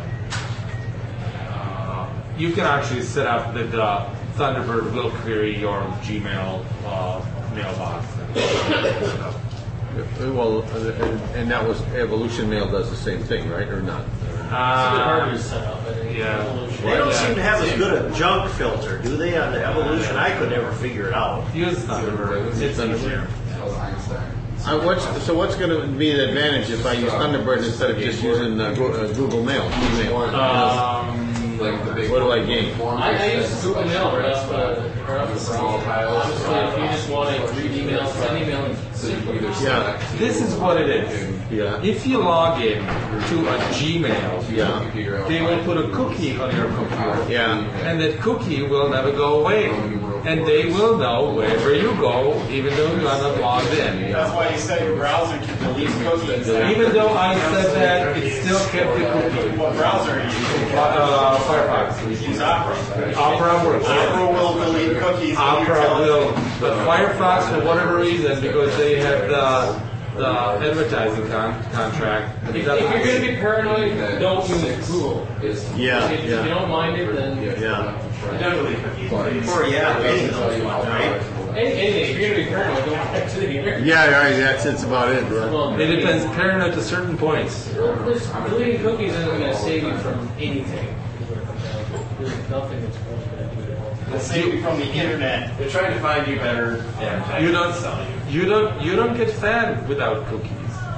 [SPEAKER 2] uh, you can actually set up that uh, Thunderbird will query your Gmail uh, mailbox. And stuff.
[SPEAKER 8] Uh, Well, uh, and, and that was Evolution Mail does the same thing, right, or not?
[SPEAKER 11] It's a bit harder
[SPEAKER 2] Uh,
[SPEAKER 11] to set up. I think.
[SPEAKER 2] yeah.
[SPEAKER 11] Evolution.
[SPEAKER 5] They don't
[SPEAKER 2] Yeah.
[SPEAKER 5] seem to have as good a junk filter, do they, on the Evolution? I could never figure it out.
[SPEAKER 2] use Thunderbird. It's easier.
[SPEAKER 1] Called Einstein.
[SPEAKER 8] Uh, what's, so what's going to be the advantage if I use Thunderbird instead of just using uh, Go- uh, Google Mail, Gmail?
[SPEAKER 2] Um,
[SPEAKER 1] Like the big
[SPEAKER 8] What do I gain?
[SPEAKER 11] I, I use Google Mail right off the right off the
[SPEAKER 1] Small
[SPEAKER 11] screen.
[SPEAKER 1] tiles.
[SPEAKER 11] Honestly, if you just want to read emails, send email, and
[SPEAKER 1] So you can either
[SPEAKER 8] Yeah.
[SPEAKER 1] select.
[SPEAKER 2] This is what it is.
[SPEAKER 8] Yeah.
[SPEAKER 2] If you log in to a Gmail,
[SPEAKER 8] Yeah.
[SPEAKER 2] they will put a cookie on your computer.
[SPEAKER 8] Yeah.
[SPEAKER 2] And that cookie will never go away. And they will know wherever you go, even though you are not logged in.
[SPEAKER 9] That's why you said your browser can delete cookies.
[SPEAKER 2] Even though I said that, it still kept the cookie.
[SPEAKER 9] What browser are you using?
[SPEAKER 2] Uh, Firefox.
[SPEAKER 9] Use Opera.
[SPEAKER 2] Opera works.
[SPEAKER 9] Opera will delete cookies. when you
[SPEAKER 2] Opera
[SPEAKER 9] tell it
[SPEAKER 2] will,
[SPEAKER 9] to.
[SPEAKER 2] but Firefox, for whatever reason, because they have the, the advertising con- contract,
[SPEAKER 11] if,
[SPEAKER 2] it
[SPEAKER 11] if
[SPEAKER 2] doesn't-
[SPEAKER 11] you're going to be paranoid, don't use Google.
[SPEAKER 8] Yeah,
[SPEAKER 11] If you
[SPEAKER 8] yeah.
[SPEAKER 11] don't mind it, then
[SPEAKER 8] Yeah.
[SPEAKER 5] Or, yeah, any of those ones, right?
[SPEAKER 11] any, anything. If you're going to be paranoid, don't actually be paranoid.
[SPEAKER 8] Yeah, right. That's, that's about it, right?
[SPEAKER 11] Well,
[SPEAKER 2] It depends, paranoid to certain points.
[SPEAKER 11] Well, this- deleting cookies isn't going to save you from anything. There's nothing that's going to do it.
[SPEAKER 9] They'll save you from the internet.
[SPEAKER 3] They're trying to find you better. Yeah,
[SPEAKER 2] You don't, you don't, you don't get fed without cookies.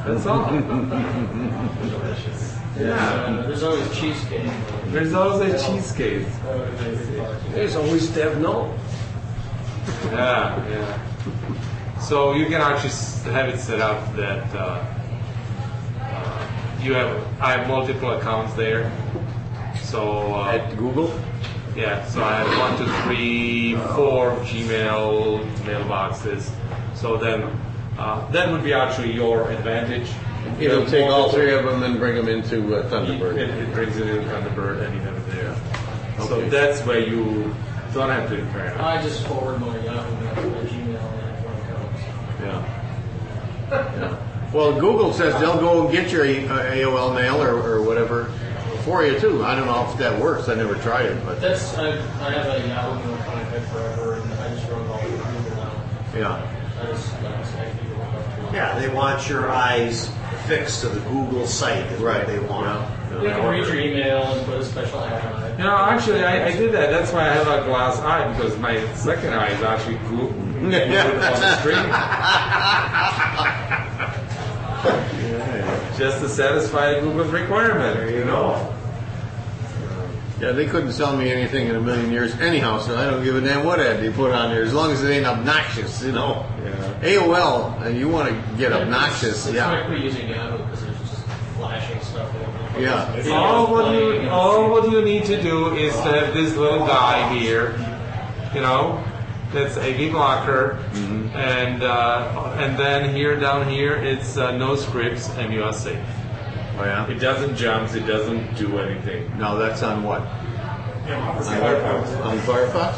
[SPEAKER 2] That's all.
[SPEAKER 11] Delicious.
[SPEAKER 2] Yeah.
[SPEAKER 11] Uh, there's always cheesecake.
[SPEAKER 2] There's always a cheesecake.
[SPEAKER 6] There's always Dev Null.
[SPEAKER 2] Yeah, yeah. So you can actually s- have it set up that uh, uh, you have I have multiple accounts there. So uh,
[SPEAKER 8] At Google?
[SPEAKER 2] yeah, so I have one, two, three, four Gmail mailboxes. So then uh, that would be actually your advantage. You
[SPEAKER 8] It'll
[SPEAKER 2] have
[SPEAKER 8] take all
[SPEAKER 2] multiple-
[SPEAKER 8] three of them and bring them into uh, Thunderbird.
[SPEAKER 2] It, it brings it in Thunderbird and you have it there. So
[SPEAKER 8] Okay.
[SPEAKER 2] that's where you don't have to prepare.
[SPEAKER 11] I just forward my Yahoo mail to my Gmail and one accounts.
[SPEAKER 2] Yeah. Yeah.
[SPEAKER 8] Well, Google says they'll go and get your A- uh, A O L mail or, or whatever for you too. I don't know if that works. I never tried it, but
[SPEAKER 11] That's I, I have a Yahoo mail account I've had forever, and I just run it all through Google now.
[SPEAKER 8] yeah.
[SPEAKER 11] I just I just I keep it up to
[SPEAKER 5] Yeah, they want your eyes fixed to the Google site is
[SPEAKER 8] Right.
[SPEAKER 5] what they want.
[SPEAKER 11] You can read your email and put a special ad on it.
[SPEAKER 2] No, actually, I, I did that. That's why I have a glass eye because my second eye is actually glued on the screen. Just to satisfy Google's requirement.
[SPEAKER 8] There you go. Yeah, they couldn't sell me anything in a million years anyhow, so I don't give a damn what ad they put on there, as long as it ain't obnoxious, you know.
[SPEAKER 2] Yeah.
[SPEAKER 8] A O L, uh, you want to get obnoxious,
[SPEAKER 11] It's
[SPEAKER 8] yeah.
[SPEAKER 11] not quit using Yahoo because it's just flashing stuff over.
[SPEAKER 8] Yeah.
[SPEAKER 11] It's
[SPEAKER 2] All what
[SPEAKER 11] playing
[SPEAKER 2] you
[SPEAKER 11] and
[SPEAKER 2] all what you need to do is to have this little guy here, you know, that's A V blocker, and uh, and then here down here it's uh, no scripts and you are safe.
[SPEAKER 8] Oh, yeah?
[SPEAKER 2] It doesn't jump, it doesn't do anything.
[SPEAKER 8] No, that's on what?
[SPEAKER 4] Yeah,
[SPEAKER 8] On Firefox?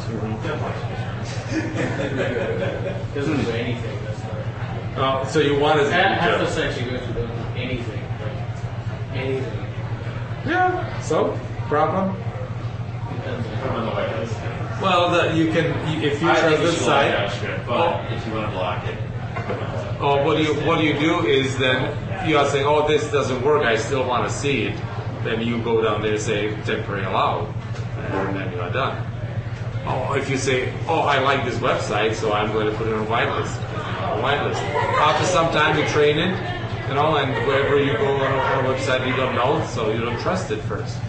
[SPEAKER 11] doesn't do anything. That's not.
[SPEAKER 2] Oh, so you want to
[SPEAKER 11] Half, half the sites you go to don't do anything. Like anything.
[SPEAKER 2] Yeah. So problem.
[SPEAKER 11] Depends
[SPEAKER 3] Put them on
[SPEAKER 11] on
[SPEAKER 3] the whitelist.
[SPEAKER 2] Well, the, you can you- if you
[SPEAKER 3] I
[SPEAKER 2] trust
[SPEAKER 3] think you
[SPEAKER 2] this
[SPEAKER 3] should lock
[SPEAKER 2] site.
[SPEAKER 3] JavaScript, but if you want to block it, put it on the whitelist.
[SPEAKER 2] Oh, what do you what do you do is then you are saying, oh, this doesn't work. I still want to see it. Then you go down there and say temporary allowed, and then you are done. Oh, if you say, oh, I like this website, so I'm going to put it on a whitelist. A whitelist. After some time, you train it, you know, and wherever you go on a, on a website you don't know, so you don't trust it first.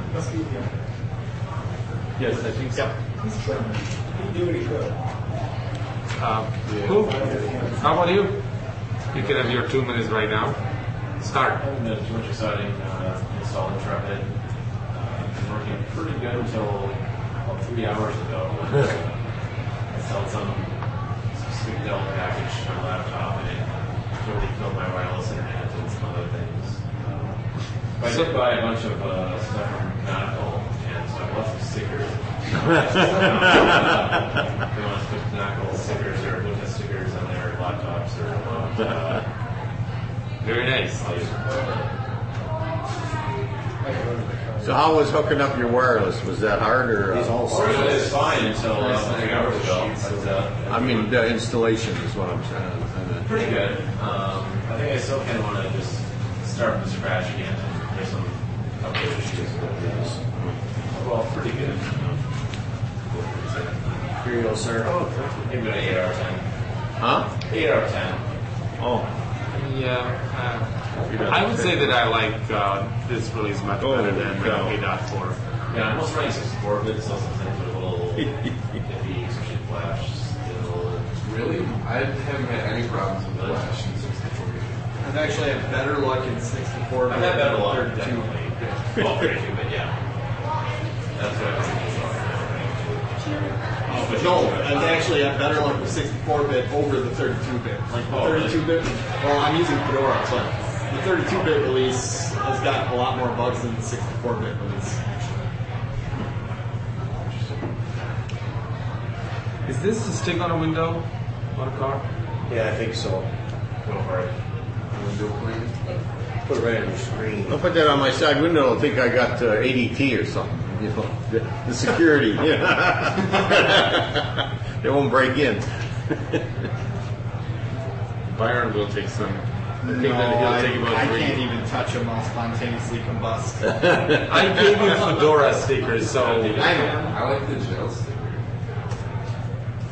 [SPEAKER 2] Yes, I think so.
[SPEAKER 4] He do what he could.
[SPEAKER 2] Um, who? How about you? You can have your two minutes right now. Start.
[SPEAKER 3] I haven't done too much exciting uh, install Intrepid. Uh, it's been working pretty good until about three hours ago. Uh, I installed some, some Sweet Dell package on my laptop and it totally killed my wireless internet and some other things. Uh, I did buy a bunch of uh, stuff from Canonical and so I bought some stickers. They want to put Canonical stickers or Windows stickers on their laptops or uh,
[SPEAKER 2] Very nice.
[SPEAKER 3] I'll use them.
[SPEAKER 8] So how was hooking up your wireless? Was that hard or?
[SPEAKER 5] These
[SPEAKER 8] Uh,
[SPEAKER 5] all
[SPEAKER 3] Well, it was fine until uh, three hours ago. But, uh,
[SPEAKER 8] I mean, the installation is what I'm saying. I mean,
[SPEAKER 3] pretty good. Um, I think I still kind of want to just start from scratch again. There's some update issues, but it's well, pretty good.
[SPEAKER 5] Here you go, sir.
[SPEAKER 3] Maybe an eight out of ten.
[SPEAKER 8] Huh?
[SPEAKER 3] Eight out of ten.
[SPEAKER 8] Oh.
[SPEAKER 2] Yeah, uh, I would say that I like uh, this release much better than uh, eight point four.
[SPEAKER 3] Yeah, I'm also running sixty-four bit, so sometimes they're a little iffy, especially Flash. Still,
[SPEAKER 1] Really? I haven't had any problems with Flash in sixty-four.
[SPEAKER 9] I've actually had better luck in sixty-four.
[SPEAKER 3] I've had better luck,
[SPEAKER 9] thirty-two.
[SPEAKER 3] definitely. Well, thirty-two bit, yeah. That's what I think.
[SPEAKER 9] Uh, but no, I've actually had better luck with sixty-four bit over the thirty-two bit. Like the
[SPEAKER 3] Oh, really?
[SPEAKER 9] thirty-two bit, well, I'm using Fedora, but the thirty-two bit release has got a lot more bugs than the sixty-four bit release.
[SPEAKER 2] Is this a stick on a window on a car?
[SPEAKER 5] Yeah, I think so.
[SPEAKER 3] Go for it.
[SPEAKER 1] Window cleaning.
[SPEAKER 5] Put it right on your screen.
[SPEAKER 8] I'll put that on my side window. I'll think I got uh, A D T or something. You know, the, the security. Yeah. They won't break in.
[SPEAKER 2] Byron will take some. I think
[SPEAKER 9] No,
[SPEAKER 2] that he'll
[SPEAKER 9] I,
[SPEAKER 2] take about
[SPEAKER 9] I
[SPEAKER 2] three.
[SPEAKER 9] can't even touch them. I'll spontaneously combust.
[SPEAKER 2] I gave you Fedora stickers, so
[SPEAKER 9] I know.
[SPEAKER 1] I like the gel sticker.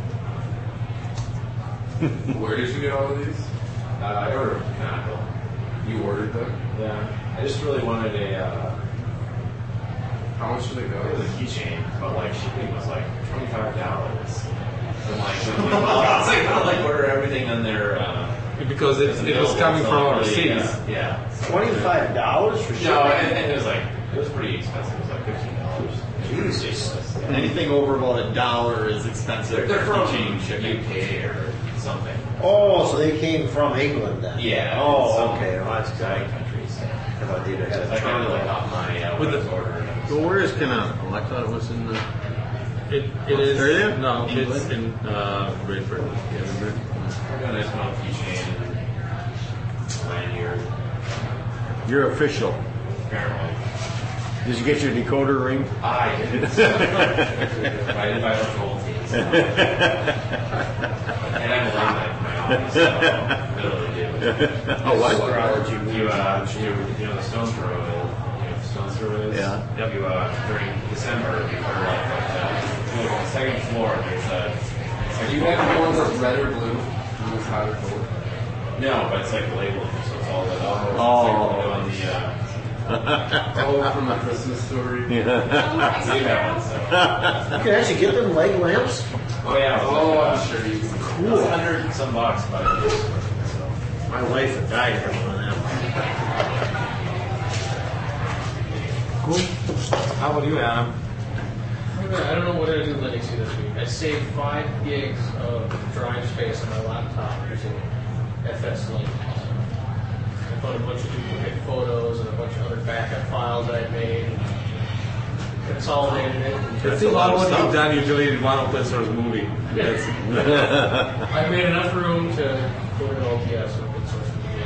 [SPEAKER 1] Where did you get all of these?
[SPEAKER 3] Uh, I ordered Canonical.
[SPEAKER 1] You ordered them?
[SPEAKER 3] Yeah. I just really wanted a. Uh,
[SPEAKER 1] How much do they
[SPEAKER 3] it
[SPEAKER 1] go?
[SPEAKER 3] was a keychain, but like shipping was like twenty-five dollars. And like, I was like, I like order everything on their. Uh,
[SPEAKER 2] Because it, it was coming from overseas.
[SPEAKER 3] Yeah. yeah. So,
[SPEAKER 5] Twenty-five dollars for shipping?
[SPEAKER 3] No, and, and it was like it was pretty expensive. It was like fifteen dollars.
[SPEAKER 5] Jesus.
[SPEAKER 3] Yeah.
[SPEAKER 10] Anything over about a dollar is expensive.
[SPEAKER 3] They're, they're from
[SPEAKER 10] Keychain
[SPEAKER 3] U K or something.
[SPEAKER 5] Oh, so they came from England then?
[SPEAKER 3] Yeah.
[SPEAKER 5] Oh,
[SPEAKER 3] some
[SPEAKER 5] okay. Well, that's
[SPEAKER 3] exotic
[SPEAKER 5] exciting.
[SPEAKER 3] countries.
[SPEAKER 5] I thought they'd have had
[SPEAKER 3] I
[SPEAKER 5] a
[SPEAKER 3] kind of like
[SPEAKER 5] truck.
[SPEAKER 3] off my uh,
[SPEAKER 2] With
[SPEAKER 3] what I
[SPEAKER 2] the-
[SPEAKER 3] was ordering.
[SPEAKER 8] So where is Canonical? I thought it was in the.
[SPEAKER 2] It, it is
[SPEAKER 8] Australia?
[SPEAKER 2] no,
[SPEAKER 8] England?
[SPEAKER 2] it's in uh, Great Britain.
[SPEAKER 3] I got a nice amount of keychain and lanyard.
[SPEAKER 8] You're official.
[SPEAKER 3] Apparently.
[SPEAKER 8] Did you get your decoder ring?
[SPEAKER 3] I didn't. I didn't buy those gold tees. And I have a ring light in my office, so I literally do.
[SPEAKER 8] Oh, what?
[SPEAKER 3] You, uh, you, you know, the Stones Throw is, you know, what the Stones Throw is?
[SPEAKER 8] Yeah.
[SPEAKER 3] Yep. You, uh, during December, before like, uh, on the second floor, there's a.
[SPEAKER 1] Do you have the ones that's red or blue? Blue is hot or cold?
[SPEAKER 3] No, but it's like labeled, so it's all lit up. It's
[SPEAKER 8] Oh.
[SPEAKER 3] like on the, uh,
[SPEAKER 1] Oh, from the Christmas story.
[SPEAKER 3] see that one, so.
[SPEAKER 5] You can actually get them leg lamps?
[SPEAKER 3] Oh, yeah.
[SPEAKER 1] Oh, I'm sure you can.
[SPEAKER 3] Cool. It's a hundred and some bucks, but so.
[SPEAKER 5] My wife had died for one of them.
[SPEAKER 2] Cool. How about you, Adam?
[SPEAKER 11] I don't know what I do Linux this week. I saved five gigs of drive space on my laptop using F S Link. I found a bunch of duplicate photos and a bunch of other backup files I had made. Consolidated it. and-
[SPEAKER 2] That's a lot of what you've done. You deleted one open source movie.
[SPEAKER 11] Yeah.
[SPEAKER 2] That's-
[SPEAKER 11] I made enough room to go to O P S and open source media.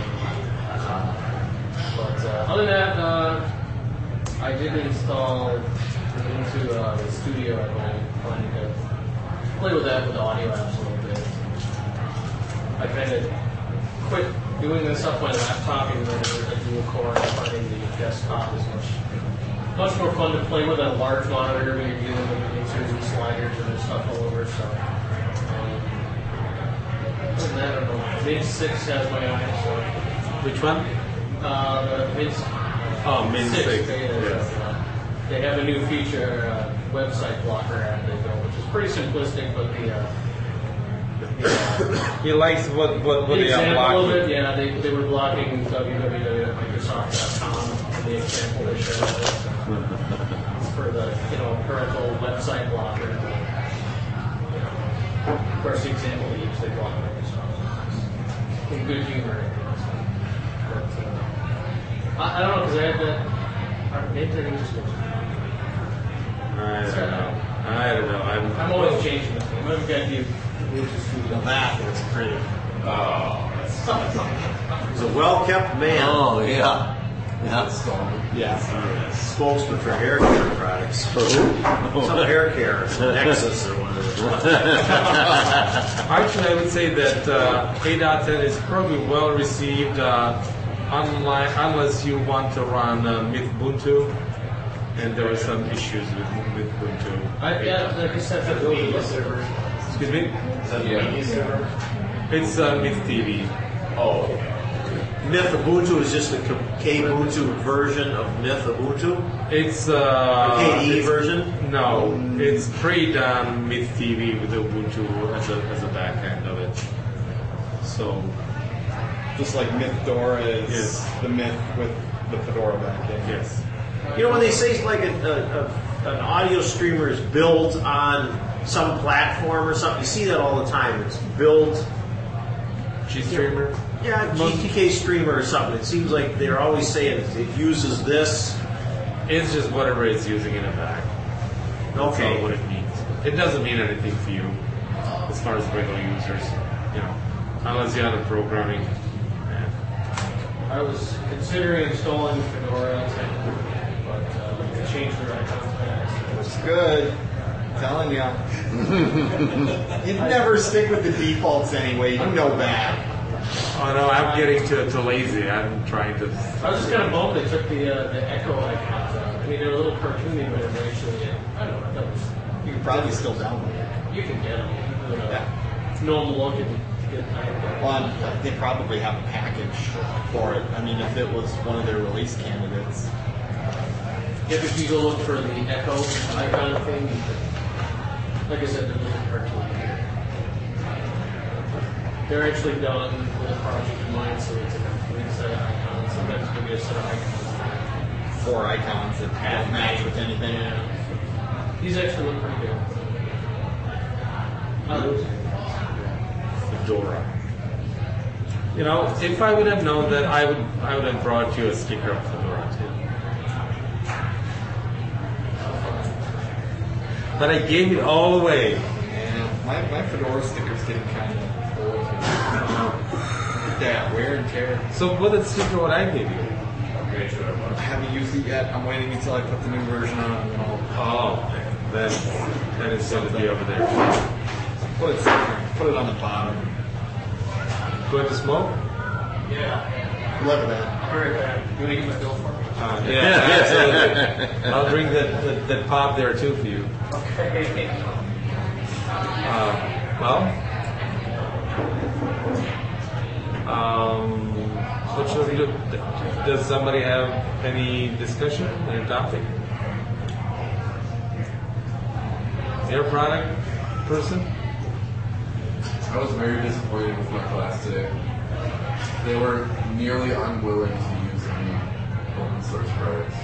[SPEAKER 11] But uh, other than that, uh, I did install into uh, the studio at home, planning to play with that with the audio apps a little bit. I kind of quit doing this off my laptop and then a dual core and finding the desktop is much much more fun to play with on a large monitor when you're dealing with mixers and sliders and there's stuff all over. So, um, other than that, I don't know. Min six has my eye, so
[SPEAKER 2] Which one?
[SPEAKER 11] uh, the Min
[SPEAKER 2] Oh, Min six.
[SPEAKER 11] beta,
[SPEAKER 2] Yes.
[SPEAKER 11] uh, they have a new feature, uh, website blocker app they built, which is pretty simplistic, but the uh,
[SPEAKER 2] He likes what what what
[SPEAKER 11] the
[SPEAKER 2] they are
[SPEAKER 11] example of it,
[SPEAKER 2] blocking.
[SPEAKER 11] yeah, they, they were blocking w w w dot microsoft dot com in the example they showed for the, you know, parental website blocker. You know, of course, the example they used, they block Microsoft. In good humor. But, uh, I, I don't know, because I had that, maybe they're going to switch.
[SPEAKER 2] I don't know. I don't know. I'm,
[SPEAKER 11] I'm always changing the thing. I've got you.
[SPEAKER 10] The math is pretty.
[SPEAKER 3] Oh, that's
[SPEAKER 5] He's a well-kept man.
[SPEAKER 8] Oh, yeah. Yeah.
[SPEAKER 10] Yeah.
[SPEAKER 5] Spokesman for hair care products.
[SPEAKER 8] For who?
[SPEAKER 5] Some hair care. Nexus or one of those.
[SPEAKER 2] Actually, I would say that uh, eight point ten is probably well received uh, online, unless you want to run uh, Mythbuntu, and there were some issues with Mythbuntu.
[SPEAKER 11] I, yeah, like I said, the media server.
[SPEAKER 2] Excuse me?
[SPEAKER 3] Is that the media server?
[SPEAKER 2] It's uh, Myth T V.
[SPEAKER 3] Oh, okay.
[SPEAKER 5] Myth Ubuntu is just the Kubuntu version of Myth Ubuntu?
[SPEAKER 2] It's uh,
[SPEAKER 5] K D E
[SPEAKER 2] it's-
[SPEAKER 5] version?
[SPEAKER 2] No, it's pre-done Myth T V with Ubuntu as a as a back end of it. So
[SPEAKER 9] Just like Mythdora is
[SPEAKER 2] Yes.
[SPEAKER 9] the myth with the Fedora backend.
[SPEAKER 2] yes.
[SPEAKER 5] You know, when they say like a, a, a, an audio streamer is built on some platform or something, you see that all the time. It's built,
[SPEAKER 2] GStreamer.
[SPEAKER 5] yeah, G T K streamer or something. It seems like they're always saying it, it uses this.
[SPEAKER 2] It's just whatever it's using in a back. That's
[SPEAKER 5] Okay.
[SPEAKER 2] all what it means. It doesn't mean anything for you as far as regular users, you know, unless you're not programming. Yeah.
[SPEAKER 11] I was considering installing Fedora, but uh, I changed the right contact.
[SPEAKER 9] It's good. I'm telling you. You'd never stick with the defaults anyway. You know that.
[SPEAKER 2] Oh no, I'm getting to, to lazy. I'm trying to.
[SPEAKER 11] I was just kind of bummed they took the uh, the Echo icons out. I mean, they're a little cartoony, but it's actually, I don't know, that was,
[SPEAKER 9] You can probably still download it.
[SPEAKER 11] you can get them. You know,
[SPEAKER 9] Yeah.
[SPEAKER 11] Normal looking get it.
[SPEAKER 9] Well, they probably have a package for it. I mean, if it was one of their release candidates.
[SPEAKER 11] If if you go look for the Echo icon thing, like I said, they're looking cartoon here. They're actually done with a project in mind, so it's a complete set of icons. Sometimes you'll get a set of icons.
[SPEAKER 9] Four icons that don't match with anything.
[SPEAKER 11] Yeah. These actually look pretty good. Others.
[SPEAKER 9] Fedora.
[SPEAKER 2] You know, if I would have known that, I would I would have brought you a sticker of Fedora too. But I gave it all away.
[SPEAKER 9] Yeah, my, my Fedora sticker's getting kind of old. Look at that wear and tear.
[SPEAKER 2] So what did sticker what I gave you?
[SPEAKER 3] Great sure.
[SPEAKER 9] I haven't used it yet. I'm waiting until I put the new version on, and then I'll
[SPEAKER 2] Oh, then then it's going to be over there.
[SPEAKER 9] put it put it on the bottom.
[SPEAKER 2] Going to smoke?
[SPEAKER 11] Yeah.
[SPEAKER 9] Look at that.
[SPEAKER 11] All right, man. You want to get my bill for me?
[SPEAKER 2] Uh, yeah, absolutely. I'll bring that, that that pop there too for you.
[SPEAKER 11] Okay.
[SPEAKER 2] Uh, well, um, what should we do? Does somebody have any discussion, any topic? Air product person?
[SPEAKER 1] I was very disappointed with my class today. They were nearly unwilling to use any open source products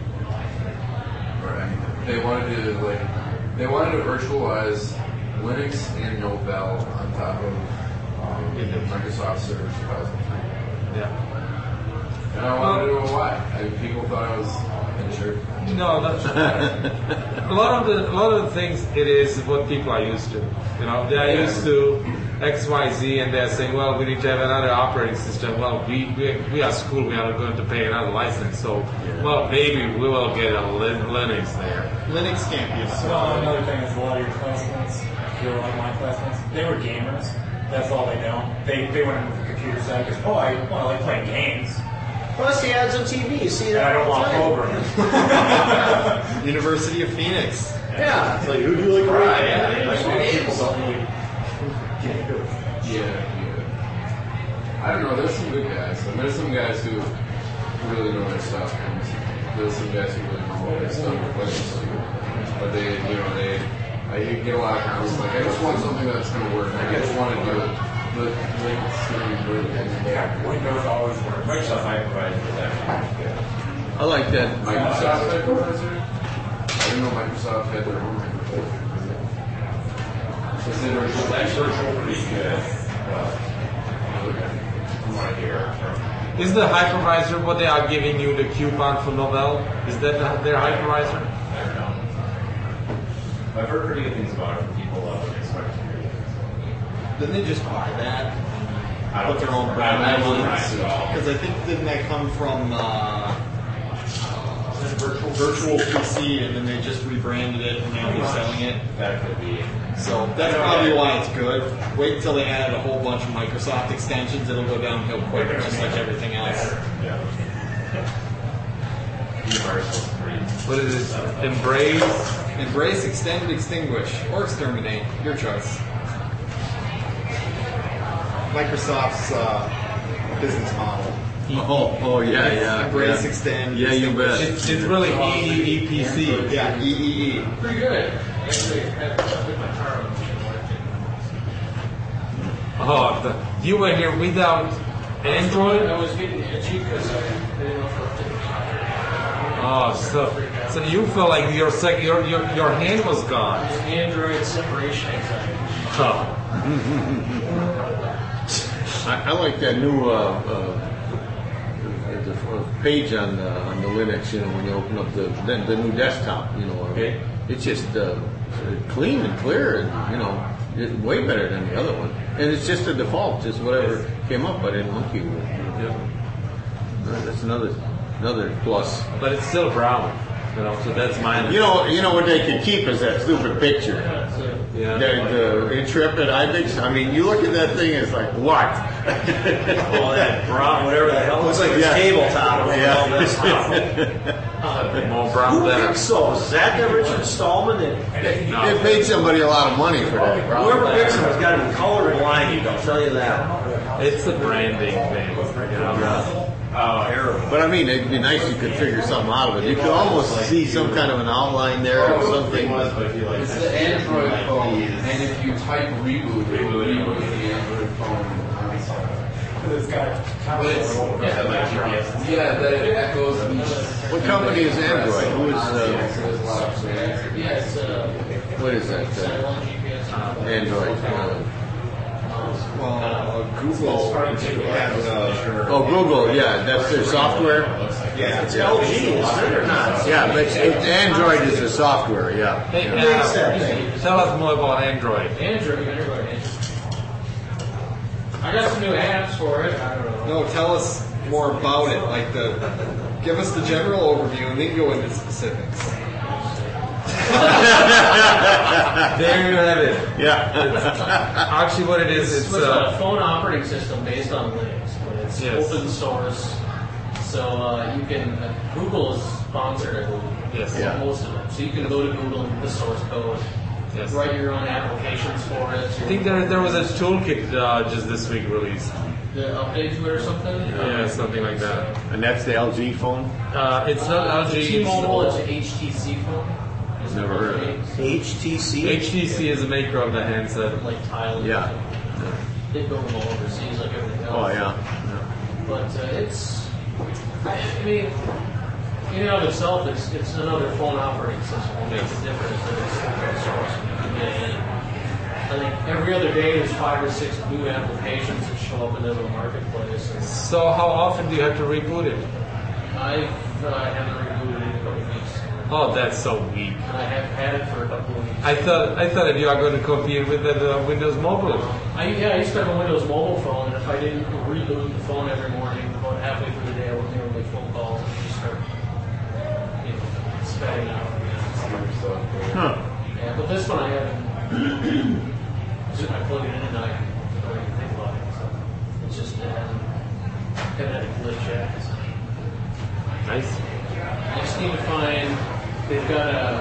[SPEAKER 1] or anything. They wanted to like they wanted to virtualize Linux and Novell on top of um, Microsoft Server two thousand three.
[SPEAKER 2] Yeah.
[SPEAKER 1] And I wanted to know why. I, people thought I was injured.
[SPEAKER 2] No, that's a lot of the a lot of the things. It is what people are used to. You know, they are
[SPEAKER 1] Yeah.
[SPEAKER 2] used to X, Y, Z, and they're saying, well, we need to have another operating system. Well, we we, we are school. We are going to pay another license. So, well, maybe we will get a Lin- Linux there.
[SPEAKER 9] Linux can't be a
[SPEAKER 4] Well,
[SPEAKER 9] server.
[SPEAKER 4] another thing is a lot of your classmates, if you were like my classmates, they were gamers. That's all they know. They they went into the computer side because, oh, I, well, I like playing games.
[SPEAKER 5] Plus, the ads on T V. You see
[SPEAKER 4] And
[SPEAKER 5] that
[SPEAKER 4] I don't
[SPEAKER 5] all the
[SPEAKER 4] want
[SPEAKER 5] time.
[SPEAKER 4] programming.
[SPEAKER 9] University of Phoenix.
[SPEAKER 5] Yeah.
[SPEAKER 9] It's like, who do you like?
[SPEAKER 5] Right,
[SPEAKER 9] Yeah,
[SPEAKER 5] yeah.
[SPEAKER 9] like,
[SPEAKER 4] People don't really get good.
[SPEAKER 1] Yeah, yeah. I don't know. There's some good guys, and there's some guys who really know their stuff, and there's some guys who really know their stuff with Linux too. But they, you know, they, I get a lot of comments like, I just want something that's going to work. I just want to do it. But Linux is going to be really good.
[SPEAKER 4] Yeah, Windows always works.
[SPEAKER 3] Microsoft hypervisor is actually good.
[SPEAKER 8] I like that.
[SPEAKER 1] Microsoft hypervisor? I didn't know Microsoft had their own hypervisor. Is it
[SPEAKER 3] It's actually pretty good. Well, from what I hear.
[SPEAKER 2] Is the hypervisor what they are giving you the coupon for Novell? Is that the, their hypervisor?
[SPEAKER 3] I don't know. I've heard pretty good things about it from people that would expect to hear.
[SPEAKER 9] Didn't they just buy that?
[SPEAKER 3] I don't
[SPEAKER 9] Put their own
[SPEAKER 3] I
[SPEAKER 9] brand
[SPEAKER 3] don't
[SPEAKER 9] on
[SPEAKER 3] know
[SPEAKER 9] it?
[SPEAKER 3] at all.
[SPEAKER 9] Because I think didn't that come from uh, virtual virtual P C, and then they just rebranded it, and now they're selling it.
[SPEAKER 3] That could be.
[SPEAKER 9] So that's probably why it's good. Wait until they add a whole bunch of Microsoft extensions; it'll go downhill quick, just like everything else.
[SPEAKER 3] Yeah. Universal's pretty.
[SPEAKER 2] What is this? Embrace?
[SPEAKER 9] Embrace, extend, extinguish, or exterminate. Your choice. Microsoft's uh, business model.
[SPEAKER 8] Oh, oh yeah, yeah.
[SPEAKER 9] Embrace,
[SPEAKER 8] yeah.
[SPEAKER 9] extend,
[SPEAKER 8] Yeah, you
[SPEAKER 9] extinguish.
[SPEAKER 8] bet.
[SPEAKER 2] It's, it's really E E E P C.
[SPEAKER 9] Yeah, E E E.
[SPEAKER 11] Pretty good. Actually, I put my car on.
[SPEAKER 2] Oh, the, you were here without Android?
[SPEAKER 11] I was getting itchy because I didn't know if
[SPEAKER 2] Oh, so so you felt like your sec, your, your your hand was gone.
[SPEAKER 11] Android separation anxiety.
[SPEAKER 2] Oh.
[SPEAKER 8] I, I like that new uh, uh, the, the page on the, on the Linux. You know, when you open up the the, the new desktop, you know,
[SPEAKER 2] Okay.
[SPEAKER 8] it's just uh, clean and clear, and you know, it's way better than the other one. And it's just a default, just whatever came up. I didn't monkey with it.
[SPEAKER 2] Yeah.
[SPEAKER 8] Uh, That's another another plus.
[SPEAKER 2] But it's still brown, you know. So that's minus.
[SPEAKER 8] You know, you know what they could keep is that stupid picture.
[SPEAKER 2] Yeah.
[SPEAKER 8] The, the Intrepid Ibix. I mean, you look at that thing, it's like what?
[SPEAKER 5] All that brown, whatever the hell. Looks like
[SPEAKER 8] Yeah.
[SPEAKER 5] a tabletop.
[SPEAKER 8] Yeah.
[SPEAKER 5] All this stuff.
[SPEAKER 2] More brown
[SPEAKER 5] Who
[SPEAKER 2] better.
[SPEAKER 5] picks those? Is that the Richard Stallman? That,
[SPEAKER 8] They paid somebody a lot of money for that.
[SPEAKER 5] whoever picks them has got to be colorblind, I'll tell you that.
[SPEAKER 2] It's a branding thing. You know?
[SPEAKER 5] Oh, terrible.
[SPEAKER 8] But I mean, it'd be nice if you could figure something out of it. You could almost see some kind of an outline there or something.
[SPEAKER 1] It's the Android phone, and if you type reboot, it will reboot the Android phone console.
[SPEAKER 4] It's got
[SPEAKER 1] But it's, yeah, that it echoes each.
[SPEAKER 8] What company is Android? Who is,
[SPEAKER 1] So
[SPEAKER 8] uh,
[SPEAKER 1] there's a lot of things.
[SPEAKER 11] Yeah, it's uh,
[SPEAKER 8] what is that? Uh,
[SPEAKER 11] Cylon G P S.
[SPEAKER 8] Android. Uh,
[SPEAKER 9] Well, uh, Google has, uh,
[SPEAKER 8] oh, Google, yeah, that's their software.
[SPEAKER 9] yeah,
[SPEAKER 5] It's L G, isn't it, or not?
[SPEAKER 8] Yeah, but it, Android is the software, yeah.
[SPEAKER 2] Hey,
[SPEAKER 5] Who makes that
[SPEAKER 2] uh,
[SPEAKER 5] thing?
[SPEAKER 2] tell us more about Android.
[SPEAKER 11] Android, Android, Android. I got some new apps for it. I don't know.
[SPEAKER 9] No, tell us more about it. Like the, give us the general overview and then go into specifics.
[SPEAKER 2] There you have it.
[SPEAKER 8] Yeah.
[SPEAKER 2] Actually, what it is,
[SPEAKER 11] It's,
[SPEAKER 2] it's
[SPEAKER 11] it's
[SPEAKER 2] uh,
[SPEAKER 11] a phone operating system based on Linux, but it's
[SPEAKER 2] Yes.
[SPEAKER 11] open source. So uh, you can uh, Google is sponsored, I believe.
[SPEAKER 2] Yes.
[SPEAKER 8] Yeah.
[SPEAKER 11] Most of them. So you can go to Google and get the source code,
[SPEAKER 2] yes.
[SPEAKER 11] write your own applications for it.
[SPEAKER 2] I think there there was a toolkit uh, just this week released.
[SPEAKER 11] The update to it or something.
[SPEAKER 2] Yeah, something like that.
[SPEAKER 8] And that's the L G phone?
[SPEAKER 2] Uh, it's not L G.
[SPEAKER 11] T-Mobile, it's an H T C phone. It's
[SPEAKER 8] Never heard of it.
[SPEAKER 5] H T C?
[SPEAKER 2] H T C is a maker of the handset.
[SPEAKER 11] Like Thailand.
[SPEAKER 8] Yeah.
[SPEAKER 11] They build them all overseas like everything else.
[SPEAKER 8] Oh, yeah.
[SPEAKER 11] But uh, it's, I mean, in and of itself, it's it's another phone operating system. What makes it different is that it's open source. And I think every other day there's five or six new applications that show up into the marketplace. And
[SPEAKER 2] So how often do you have to reboot it?
[SPEAKER 11] I've uh, haven't rebooted it in a couple of weeks.
[SPEAKER 2] Oh, that's so weak.
[SPEAKER 11] And I have had it for a couple of weeks.
[SPEAKER 2] I thought I thought that you are going to compete with the uh, Windows Mobile.
[SPEAKER 11] I, yeah, I used to have a Windows mobile phone, and if I didn't reboot the phone every morning, about halfway through the day, I wouldn't hear my phone calls and just start, you know, spatting out.
[SPEAKER 8] Huh.
[SPEAKER 11] Yeah, but this one I haven't. Just I plug it in and I don't even think about it. So it's just uh, haven't had a glitch yet.
[SPEAKER 2] Nice.
[SPEAKER 11] I just need to find. They've got a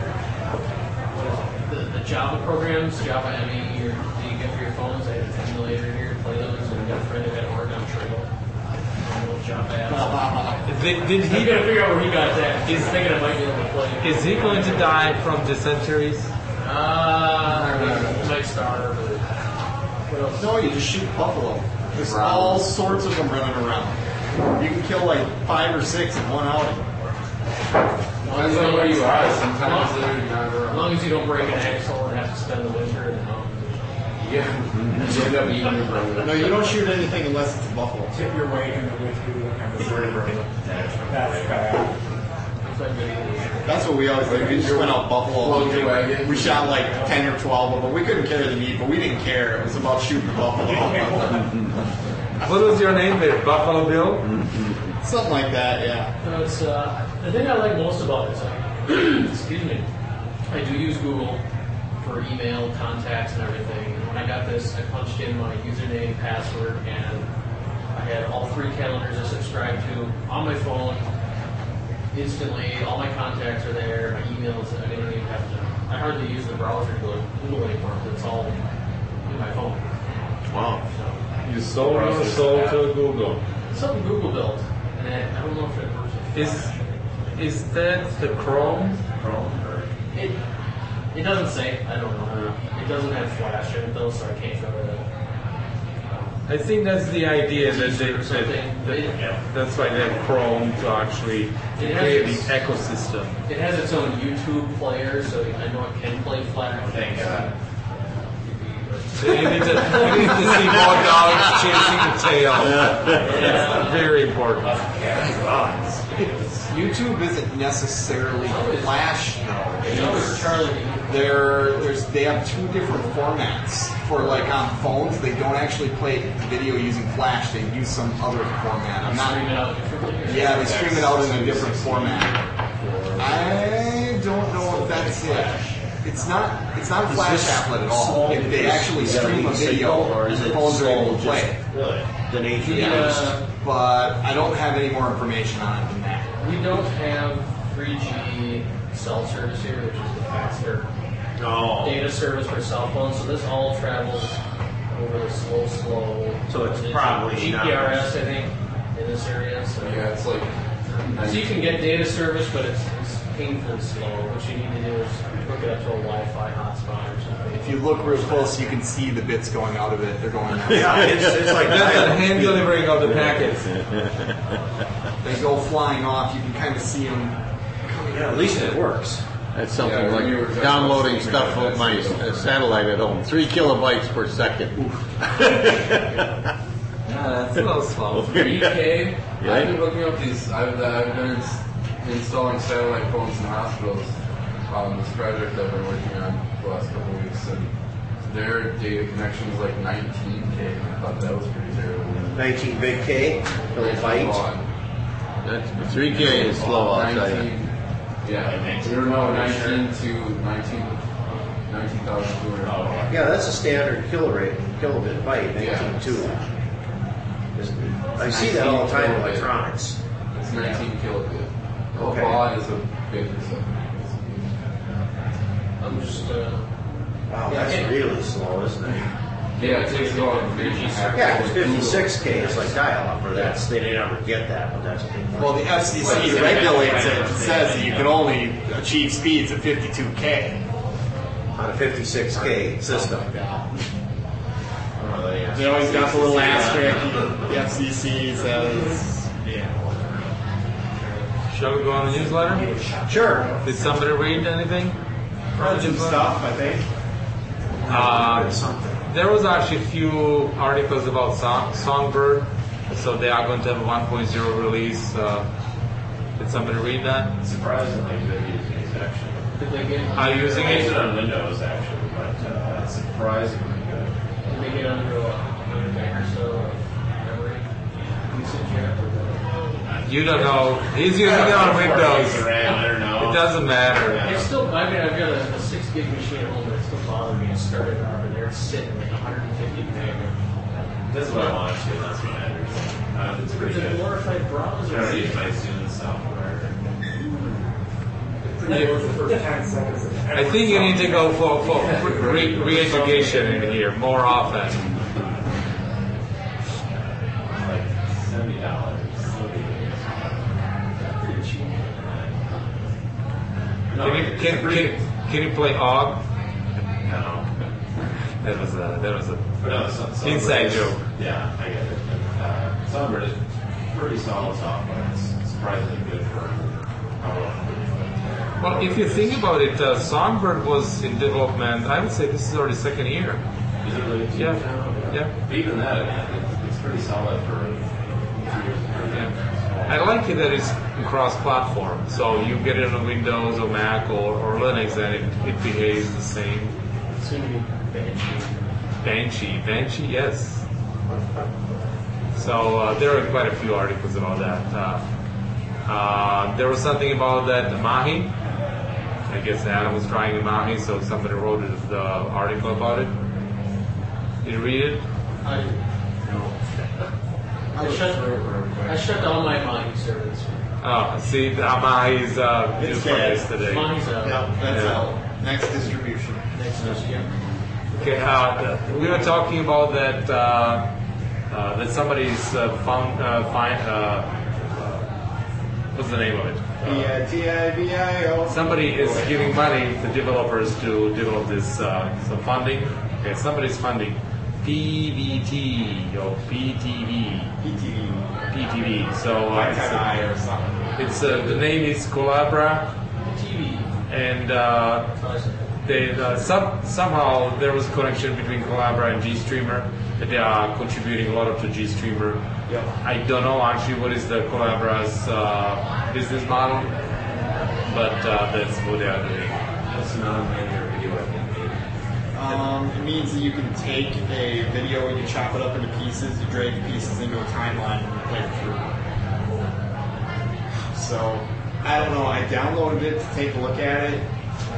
[SPEAKER 11] what is it? The, the Java programs, Java M E, or that you get for your phones. I have an emulator here to play those, and I've got a friend who got an Oregon Trail. Little Java apps.
[SPEAKER 2] Did, did
[SPEAKER 11] He
[SPEAKER 2] he?
[SPEAKER 11] gotta figure out where he got that. He's thinking I might be able to play.
[SPEAKER 2] Is he going to die from dysenteries?
[SPEAKER 11] Uh, he might start. But what else?
[SPEAKER 9] No, you just shoot buffalo. There's all sorts of them running around. You can kill like five or six in one outing.
[SPEAKER 1] Depends on where you are. Sometimes they're not
[SPEAKER 11] As
[SPEAKER 1] around.
[SPEAKER 11] long as you don't break an axle and have to spend the winter in the mountains.
[SPEAKER 1] Yeah. You end up eating your brother.
[SPEAKER 9] No, you don't shoot anything unless it's a buffalo.
[SPEAKER 4] tip your weight in the with you and the server. That's bad.
[SPEAKER 11] It's like video.
[SPEAKER 9] That's what we always did. We just went out buffalo
[SPEAKER 1] Float your wagon.
[SPEAKER 9] hunting. We shot like ten or twelve of them. We couldn't carry the meat, but we didn't care. It was about shooting the buffalo.
[SPEAKER 2] What was your name there? Buffalo Bill?
[SPEAKER 9] Something like that, yeah.
[SPEAKER 11] So it's, uh, the thing I like most about it is, like, excuse me, I do use Google for email, contacts, and everything. And when I got this, I punched in my username, password, and I had all three calendars I subscribed to on my phone instantly. All my contacts are there, my emails. I didn't even have to. I hardly use the browser to go to Google anymore. It's all in my phone.
[SPEAKER 8] Wow.
[SPEAKER 11] So,
[SPEAKER 2] You sold your soul to Google.
[SPEAKER 11] it's something Google built, and I, I don't know if it version
[SPEAKER 2] Is is that the Chrome?
[SPEAKER 11] Chrome or it. It doesn't say. I don't know. It doesn't have Flash in it though, so I can't go to that.
[SPEAKER 2] I think that's the idea that they,
[SPEAKER 11] Or
[SPEAKER 2] that,
[SPEAKER 11] something.
[SPEAKER 2] that that's why they have Chrome to actually
[SPEAKER 11] It has
[SPEAKER 2] create the
[SPEAKER 11] its-
[SPEAKER 2] ecosystem.
[SPEAKER 11] It has its own YouTube player, so I know it can play Flash.
[SPEAKER 3] Thank God.
[SPEAKER 2] You need to, you need to see more dogs chasing the tail. That's very important.
[SPEAKER 9] YouTube isn't necessarily Flash though.
[SPEAKER 11] You know, it's Charlie.
[SPEAKER 9] They're, there's, they have two different formats. For like on phones, they don't actually play video using Flash. They use some other format. I'm
[SPEAKER 11] Stream it
[SPEAKER 9] not.
[SPEAKER 11] out differently.
[SPEAKER 9] Yeah, they stream it out in a different format. I don't know if that's it. It's not. It's not a Flash applet at all. If they actually stream a video,
[SPEAKER 5] or is
[SPEAKER 9] the
[SPEAKER 5] it
[SPEAKER 9] phones are able to
[SPEAKER 5] just
[SPEAKER 9] play it.
[SPEAKER 5] really? Then H D
[SPEAKER 9] Yeah, but I don't have any more information on it than that.
[SPEAKER 11] We don't have three G cell service here, which is the faster
[SPEAKER 5] No.
[SPEAKER 11] data service for cell phones. So this all travels over the slow, slow.
[SPEAKER 5] So it's
[SPEAKER 11] G-
[SPEAKER 5] probably
[SPEAKER 11] G P R S, I think, in this area. So,
[SPEAKER 1] Yeah, it's like.
[SPEAKER 11] so you can get data service, but it's, it's painfully slow. What you need to do is hook it up to a Wi-Fi hotspot or something.
[SPEAKER 9] If you look real close, you can see the bits going out of it. They're going out.
[SPEAKER 5] Yeah, it's, it's like
[SPEAKER 2] That's the hand delivering of the packets.
[SPEAKER 9] They go flying off. You can kind of see them.
[SPEAKER 5] Yeah, at least it works.
[SPEAKER 8] That's something
[SPEAKER 1] Yeah,
[SPEAKER 8] like
[SPEAKER 1] we were just
[SPEAKER 8] downloading
[SPEAKER 1] listening
[SPEAKER 8] stuff
[SPEAKER 1] to
[SPEAKER 8] with my
[SPEAKER 1] that.
[SPEAKER 8] uh, satellite at home. Three kilobytes per second.
[SPEAKER 2] Yeah, that's a little slow.
[SPEAKER 1] three K?
[SPEAKER 8] Yeah.
[SPEAKER 1] I've been looking up these. I've, I've been ins- installing satellite phones in hospitals on this project I've been working on the last couple of weeks, and their data connection is like nineteen K. And I thought that was pretty terrible.
[SPEAKER 5] nineteen big K, kilobytes.
[SPEAKER 8] That's three K is slow. I'll tell you.
[SPEAKER 1] nineteen, yeah, we don't know, nineteen to nineteen, nineteen thousand two hundred.
[SPEAKER 5] Yeah, that's a standard kilorate, kilobit byte,
[SPEAKER 1] Yeah.
[SPEAKER 5] nineteen two. I see that all the time in electronics.
[SPEAKER 1] It's nineteen kilobit.
[SPEAKER 5] Okay.
[SPEAKER 1] A baud is a bit. Is a,
[SPEAKER 11] I'm just. Uh,
[SPEAKER 5] Wow, that's really slow, isn't it?
[SPEAKER 1] yeah, it takes about three G
[SPEAKER 5] Yeah, because fifty-six K is like dial-up, or that's, they didn't ever get that, but that's a big one.
[SPEAKER 9] Well, the F C C regulates it. It says that you can only achieve speeds of fifty-two K.
[SPEAKER 5] On a fifty-six K system.
[SPEAKER 9] They always got the little asterisk. The F C C says, yeah.
[SPEAKER 2] Shall we go on the newsletter?
[SPEAKER 5] Sure.
[SPEAKER 2] Did somebody read anything?
[SPEAKER 9] Some stuff, I think.
[SPEAKER 2] Uh, there was actually a few articles about Song, Songbird, so they are going to have a one point oh release. Uh, did somebody read that?
[SPEAKER 3] Surprisingly good using it, actually.
[SPEAKER 11] did they get?
[SPEAKER 2] Are you using
[SPEAKER 3] I use
[SPEAKER 2] it?
[SPEAKER 3] it on Windows, actually, but uh, it's surprisingly good.
[SPEAKER 11] Did they get under a hundred meg or so of memory usage yet?
[SPEAKER 2] You don't know. He's using it on Windows.
[SPEAKER 3] I don't know.
[SPEAKER 2] It doesn't matter.
[SPEAKER 11] It's still, I mean, I've got a, a six gig machine at home, but it still bothers me to start it up, and they're sitting like one hundred fifty meg.
[SPEAKER 3] That's what I want to. That's what matters. Uh, it's pretty
[SPEAKER 11] Is it
[SPEAKER 3] good.
[SPEAKER 11] glorified
[SPEAKER 3] I
[SPEAKER 11] browser?
[SPEAKER 3] don't use my student software.
[SPEAKER 2] I think you need to go for, for re- re-education in here more often.
[SPEAKER 3] Like seventy dollars.
[SPEAKER 2] Can you, can, can, can you play Og?
[SPEAKER 3] No.
[SPEAKER 2] That was a, that was a
[SPEAKER 3] But no, Sun- Sunbird
[SPEAKER 2] inside
[SPEAKER 3] is-
[SPEAKER 2] joke.
[SPEAKER 3] Yeah, I get it. Uh, Sunbird is pretty solid software. It's surprisingly good for how well.
[SPEAKER 2] Well, if you think about it, uh, Songbird was in development, I would say this is already second year.
[SPEAKER 3] Is it really?
[SPEAKER 2] Yeah, yeah.
[SPEAKER 3] Even that, it's, it's pretty solid for two years.
[SPEAKER 2] Yeah. I like it that it's cross-platform, so you get it on Windows or Mac or, or Linux, and it, it behaves the same.
[SPEAKER 11] Soon to be Banshee.
[SPEAKER 2] Banshee, Banshee, yes. So uh, there are quite a few articles about that. Uh, uh, there was something about that Mahi. I guess Adam was trying the Mahi, so somebody wrote the article about it. Did you read it?
[SPEAKER 11] I, I shut, I shut down my Mahi service.
[SPEAKER 2] Oh, see, the Mahi's uh, due
[SPEAKER 9] It's
[SPEAKER 2] for
[SPEAKER 9] dead.
[SPEAKER 2] yesterday.
[SPEAKER 11] Mahi's out.
[SPEAKER 9] Yep, that's
[SPEAKER 2] Yeah.
[SPEAKER 9] out. Next distribution.
[SPEAKER 11] Next year, yeah.
[SPEAKER 2] Okay, uh, we were talking about that uh, uh, that somebody's uh, found uh, find uh, uh, what's the name of it?
[SPEAKER 9] P I T I V I O.
[SPEAKER 2] Somebody is giving money to developers to develop this uh, some funding. Okay, somebody's funding P V T or P T V.
[SPEAKER 9] P T V.
[SPEAKER 2] P T V. So uh,
[SPEAKER 9] I or something.
[SPEAKER 2] it's, uh, the name is Collabra,
[SPEAKER 11] T V.
[SPEAKER 2] and uh,
[SPEAKER 11] Oh, I see.
[SPEAKER 2] they uh, some, somehow there was a connection between Collabra and GStreamer. That they are contributing a lot of to GStreamer.
[SPEAKER 9] Yep.
[SPEAKER 2] I don't know actually what is the Collabra's uh, business model, but uh, that's what they are doing.
[SPEAKER 3] That's non-linear video editing.
[SPEAKER 9] Um, it means that you can take a video, you chop it up into pieces, you drag the pieces into a timeline, and you play it through. So, I don't know, I downloaded it to take a look at it,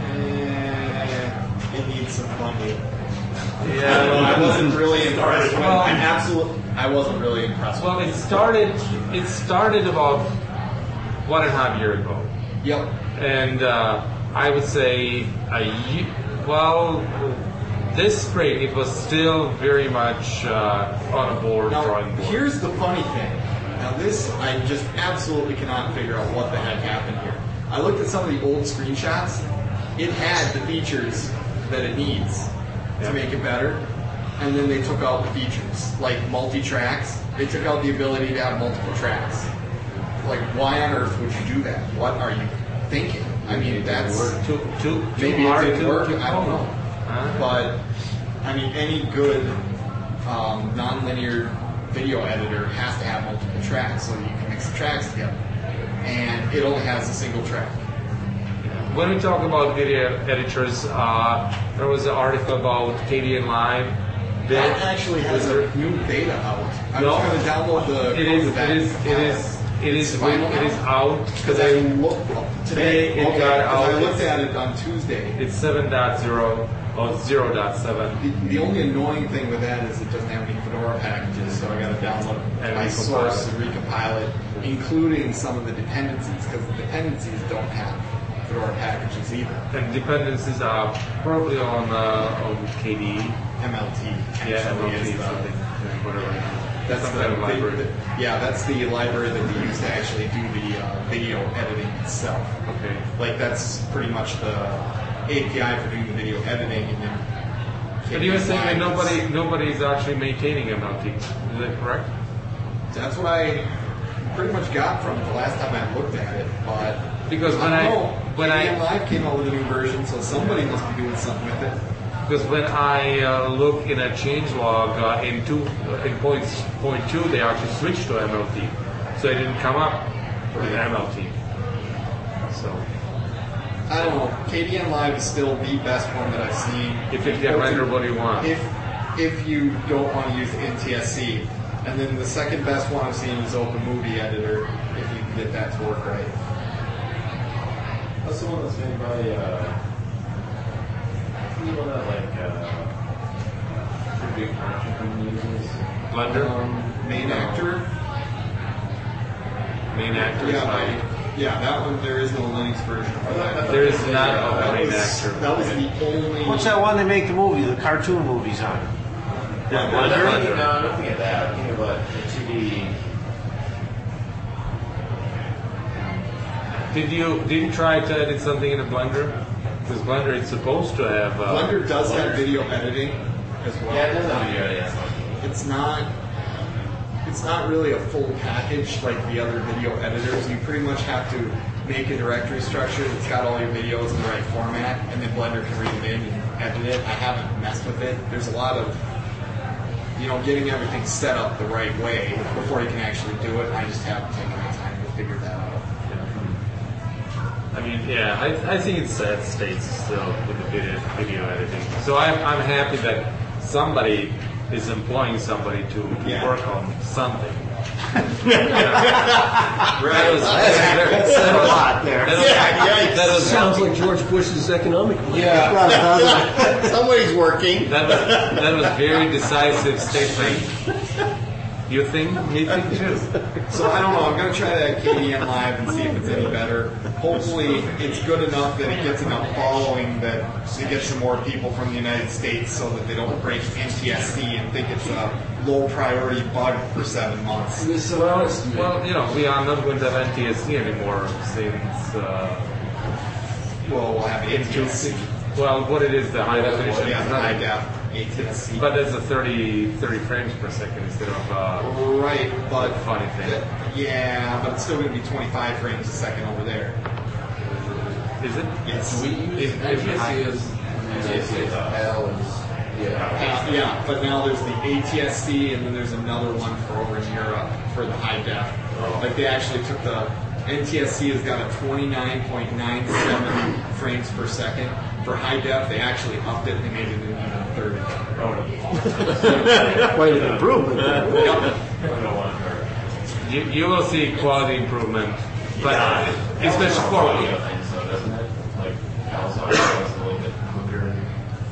[SPEAKER 9] and it needs some funding. I don't know, I wasn't really impressed with it.
[SPEAKER 2] Well-
[SPEAKER 9] I'm absolutely, I wasn't really impressed
[SPEAKER 2] Well,
[SPEAKER 9] with
[SPEAKER 2] it
[SPEAKER 9] it.
[SPEAKER 2] started. It started about one and a half year ago.
[SPEAKER 9] Yep.
[SPEAKER 2] And uh, I would say, a ye- well, this spring it was still very much uh, on a board,
[SPEAKER 9] Now,
[SPEAKER 2] drawing board.
[SPEAKER 9] here's the funny thing. Now, this, I just absolutely cannot figure out what the heck happened here. I looked at some of the old screenshots. It had the features that it needs
[SPEAKER 2] Yeah.
[SPEAKER 9] to make it better, and then they took out the features, like multi-tracks. They took out the ability to have multiple tracks. Like, why on earth would you do that? What are you thinking? I mean, that's...
[SPEAKER 2] Too, too,
[SPEAKER 9] Maybe
[SPEAKER 2] too
[SPEAKER 9] it
[SPEAKER 2] hard
[SPEAKER 9] didn't
[SPEAKER 2] to,
[SPEAKER 9] work.
[SPEAKER 2] to
[SPEAKER 9] I don't know.
[SPEAKER 2] Huh?
[SPEAKER 9] But I mean, any good um, non-linear video editor has to have multiple tracks so that you can mix the tracks together. And it only has a single track.
[SPEAKER 2] When we talk about video editors, uh, there was an article about K D N Live.
[SPEAKER 9] That actually has a new beta out. I'm
[SPEAKER 2] No.
[SPEAKER 9] trying to download the.
[SPEAKER 2] It is.
[SPEAKER 9] code of that.
[SPEAKER 2] It is. It is. It is.
[SPEAKER 9] It's final
[SPEAKER 2] It is
[SPEAKER 9] now?
[SPEAKER 2] out
[SPEAKER 9] Because I looked today.
[SPEAKER 2] It
[SPEAKER 9] okay,
[SPEAKER 2] got
[SPEAKER 9] 'cause I
[SPEAKER 2] out.
[SPEAKER 9] looked at it on Tuesday.
[SPEAKER 2] It's seven point zero or zero point seven.
[SPEAKER 9] The, the only annoying thing with that is it doesn't have any Fedora packages, so I got to download
[SPEAKER 2] And
[SPEAKER 9] my
[SPEAKER 2] recompile
[SPEAKER 9] source
[SPEAKER 2] it.
[SPEAKER 9] and recompile it, including some of the dependencies, because the dependencies don't have Fedora packages either.
[SPEAKER 2] And dependencies are probably on uh, on K D E.
[SPEAKER 9] M L T actually
[SPEAKER 2] Yeah, M L T
[SPEAKER 9] is the,
[SPEAKER 2] something. Whatever.
[SPEAKER 9] that's
[SPEAKER 2] Some
[SPEAKER 9] the,
[SPEAKER 2] kind of library.
[SPEAKER 9] the- yeah, that's the library that they use to actually do the uh, video editing itself.
[SPEAKER 2] Okay.
[SPEAKER 9] Like that's pretty much the A P I for doing the video editing, and then.
[SPEAKER 2] But you were saying that
[SPEAKER 9] Live
[SPEAKER 2] nobody
[SPEAKER 9] is-
[SPEAKER 2] nobody is actually maintaining M L T. Is that correct?
[SPEAKER 9] That's what I pretty much got from it the last time I looked at it, but
[SPEAKER 2] Because when I
[SPEAKER 9] don't know.
[SPEAKER 2] when
[SPEAKER 9] K D
[SPEAKER 2] I
[SPEAKER 9] M Live came out with a new version, so somebody must be doing something with it.
[SPEAKER 2] Because when I uh, look in a changelog uh, in two in points point two, they actually switched to M L T, so it didn't come up with M L T. So
[SPEAKER 9] I don't know. K D M Live is still the best one that I've seen.
[SPEAKER 2] if it can render what you want,
[SPEAKER 9] If if you don't want to use N T S C, and then the second best one I've seen is Open Movie Editor. If you can get that to work right.
[SPEAKER 3] That's the one that's made by, uh, who's the one that, like, uh, pretty big production company uses?
[SPEAKER 2] Blender,
[SPEAKER 9] Um, main
[SPEAKER 3] No.
[SPEAKER 9] actor.
[SPEAKER 2] main actor.
[SPEAKER 9] Yeah,
[SPEAKER 2] side.
[SPEAKER 9] my- yeah, that one. There is no Linux version for that.
[SPEAKER 2] There is not
[SPEAKER 9] That
[SPEAKER 2] a main
[SPEAKER 9] was,
[SPEAKER 2] actor.
[SPEAKER 9] that was the only.
[SPEAKER 5] What's that one they make the movie, the cartoon movies on?
[SPEAKER 2] Yeah,
[SPEAKER 3] No,
[SPEAKER 2] Blender.
[SPEAKER 3] I'm thinking- no, I'm not thinking of that. I'm thinking about the two D.
[SPEAKER 2] Did you did you try to edit something in a Blender? Because Blender is supposed to have. Uh,
[SPEAKER 9] Blender does have video editing as well.
[SPEAKER 3] Yeah, it does have video editing.
[SPEAKER 9] It's not. It's not really a full package like the other video editors. You pretty much have to make a directory structure that's got all your videos in the right format, and then Blender can read it in and edit it. I haven't messed with it. There's a lot of, you know, getting everything set up the right way before you can actually do it. I just haven't taken the time to figure that out.
[SPEAKER 2] I mean, yeah, I, I think it's sad states still with the video, video editing. So I'm, I'm happy that somebody is employing somebody to
[SPEAKER 9] Yeah.
[SPEAKER 2] work on something.
[SPEAKER 9] Right.
[SPEAKER 2] That was, that,
[SPEAKER 5] Said a lot there.
[SPEAKER 2] that was,
[SPEAKER 9] Yeah,
[SPEAKER 2] that was,
[SPEAKER 6] Sounds like George Bush's economic plan.
[SPEAKER 9] Yeah.
[SPEAKER 8] Somebody's working.
[SPEAKER 2] that was, that was very decisive statement. You think? Me think too.
[SPEAKER 9] So I don't know. I'm gonna try that K D M Live and see if it's any better. Hopefully, it's good enough that it gets enough following that it gets some more people from the United States, so that they don't break N T S C and think it's a low priority bug for seven months.
[SPEAKER 2] Well, well, you know, we are not going to have N T S C anymore since, uh,
[SPEAKER 9] Well, we'll have N T S C.
[SPEAKER 2] well, what it is, the high definition.
[SPEAKER 9] Yeah,
[SPEAKER 2] is
[SPEAKER 9] the
[SPEAKER 2] not-
[SPEAKER 9] high def A T S C.
[SPEAKER 2] But that's a thirty, thirty frames per second instead of uh,
[SPEAKER 9] Right, but
[SPEAKER 2] funny thing.
[SPEAKER 9] yeah, but it's still gonna be twenty-five frames a second over there.
[SPEAKER 2] Is it?
[SPEAKER 9] Yes.
[SPEAKER 1] We use
[SPEAKER 2] If-
[SPEAKER 1] N
[SPEAKER 2] if
[SPEAKER 1] T S C
[SPEAKER 2] I-
[SPEAKER 1] is N T S C is L is yeah.
[SPEAKER 9] Uh, yeah, but now there's the A T S C, and then there's another one for over in Europe for the high def. Like they actually took the N T S C has got a twenty-nine point nine seven frames per second. For high def, they actually upped it and they made it into even thirty.
[SPEAKER 6] Quite an improvement.
[SPEAKER 2] You, you will see quality improvement, but especially quality.
[SPEAKER 3] So doesn't it? Like, Al's audio is a little bit quicker and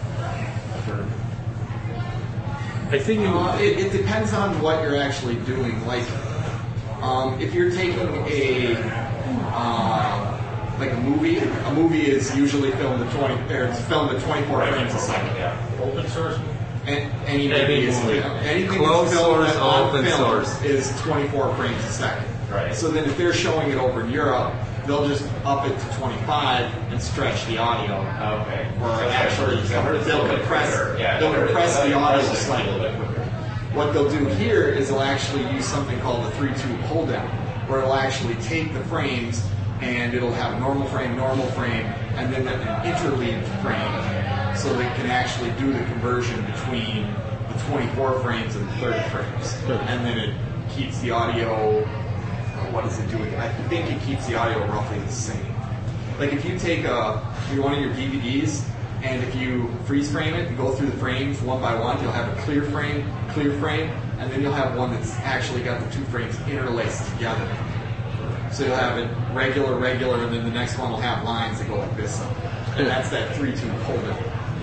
[SPEAKER 2] I think you.
[SPEAKER 9] Uh, it, it depends on what you're actually doing. Like, um, if you're taking a uh, like a movie. A movie is usually filmed at twenty, or it's filmed at twenty-four frames a second.
[SPEAKER 3] Yeah.
[SPEAKER 11] Open source.
[SPEAKER 9] And any
[SPEAKER 2] Any
[SPEAKER 9] movie is
[SPEAKER 2] movie.
[SPEAKER 9] anything
[SPEAKER 2] Closed
[SPEAKER 9] that's filmed
[SPEAKER 2] source,
[SPEAKER 9] on
[SPEAKER 2] open
[SPEAKER 9] film
[SPEAKER 2] source.
[SPEAKER 9] is twenty-four frames a second.
[SPEAKER 3] Right.
[SPEAKER 9] So then if they're showing it over in Europe, they'll just up it to twenty-five and stretch the audio.
[SPEAKER 3] Okay.
[SPEAKER 9] Or
[SPEAKER 3] So
[SPEAKER 9] actually,
[SPEAKER 3] it's
[SPEAKER 9] they'll,
[SPEAKER 3] a
[SPEAKER 9] they'll
[SPEAKER 3] little bit
[SPEAKER 9] compress,
[SPEAKER 3] quicker. Yeah,
[SPEAKER 9] they'll
[SPEAKER 3] they'll
[SPEAKER 9] compress the audio
[SPEAKER 3] compress it a
[SPEAKER 9] slightly.
[SPEAKER 3] little bit quicker.
[SPEAKER 9] What they'll do here is they'll actually use something called a three-tube hold-down, where it'll actually take the frames and it'll have a normal frame, normal frame, and then an interleaved frame, so they can actually do the conversion between the twenty-four frames and the thirty frames. And then it keeps the audio, what does it do? I think it keeps the audio roughly the same. Like if you take a, one of your D V Ds, and if you freeze frame it and go through the frames one by one, you'll have a clear frame, clear frame, and then you'll have one that's actually got the two frames interlaced together. So you'll have it regular, regular, and then the next one will have lines that go like this. And that's that three-tube hold-down.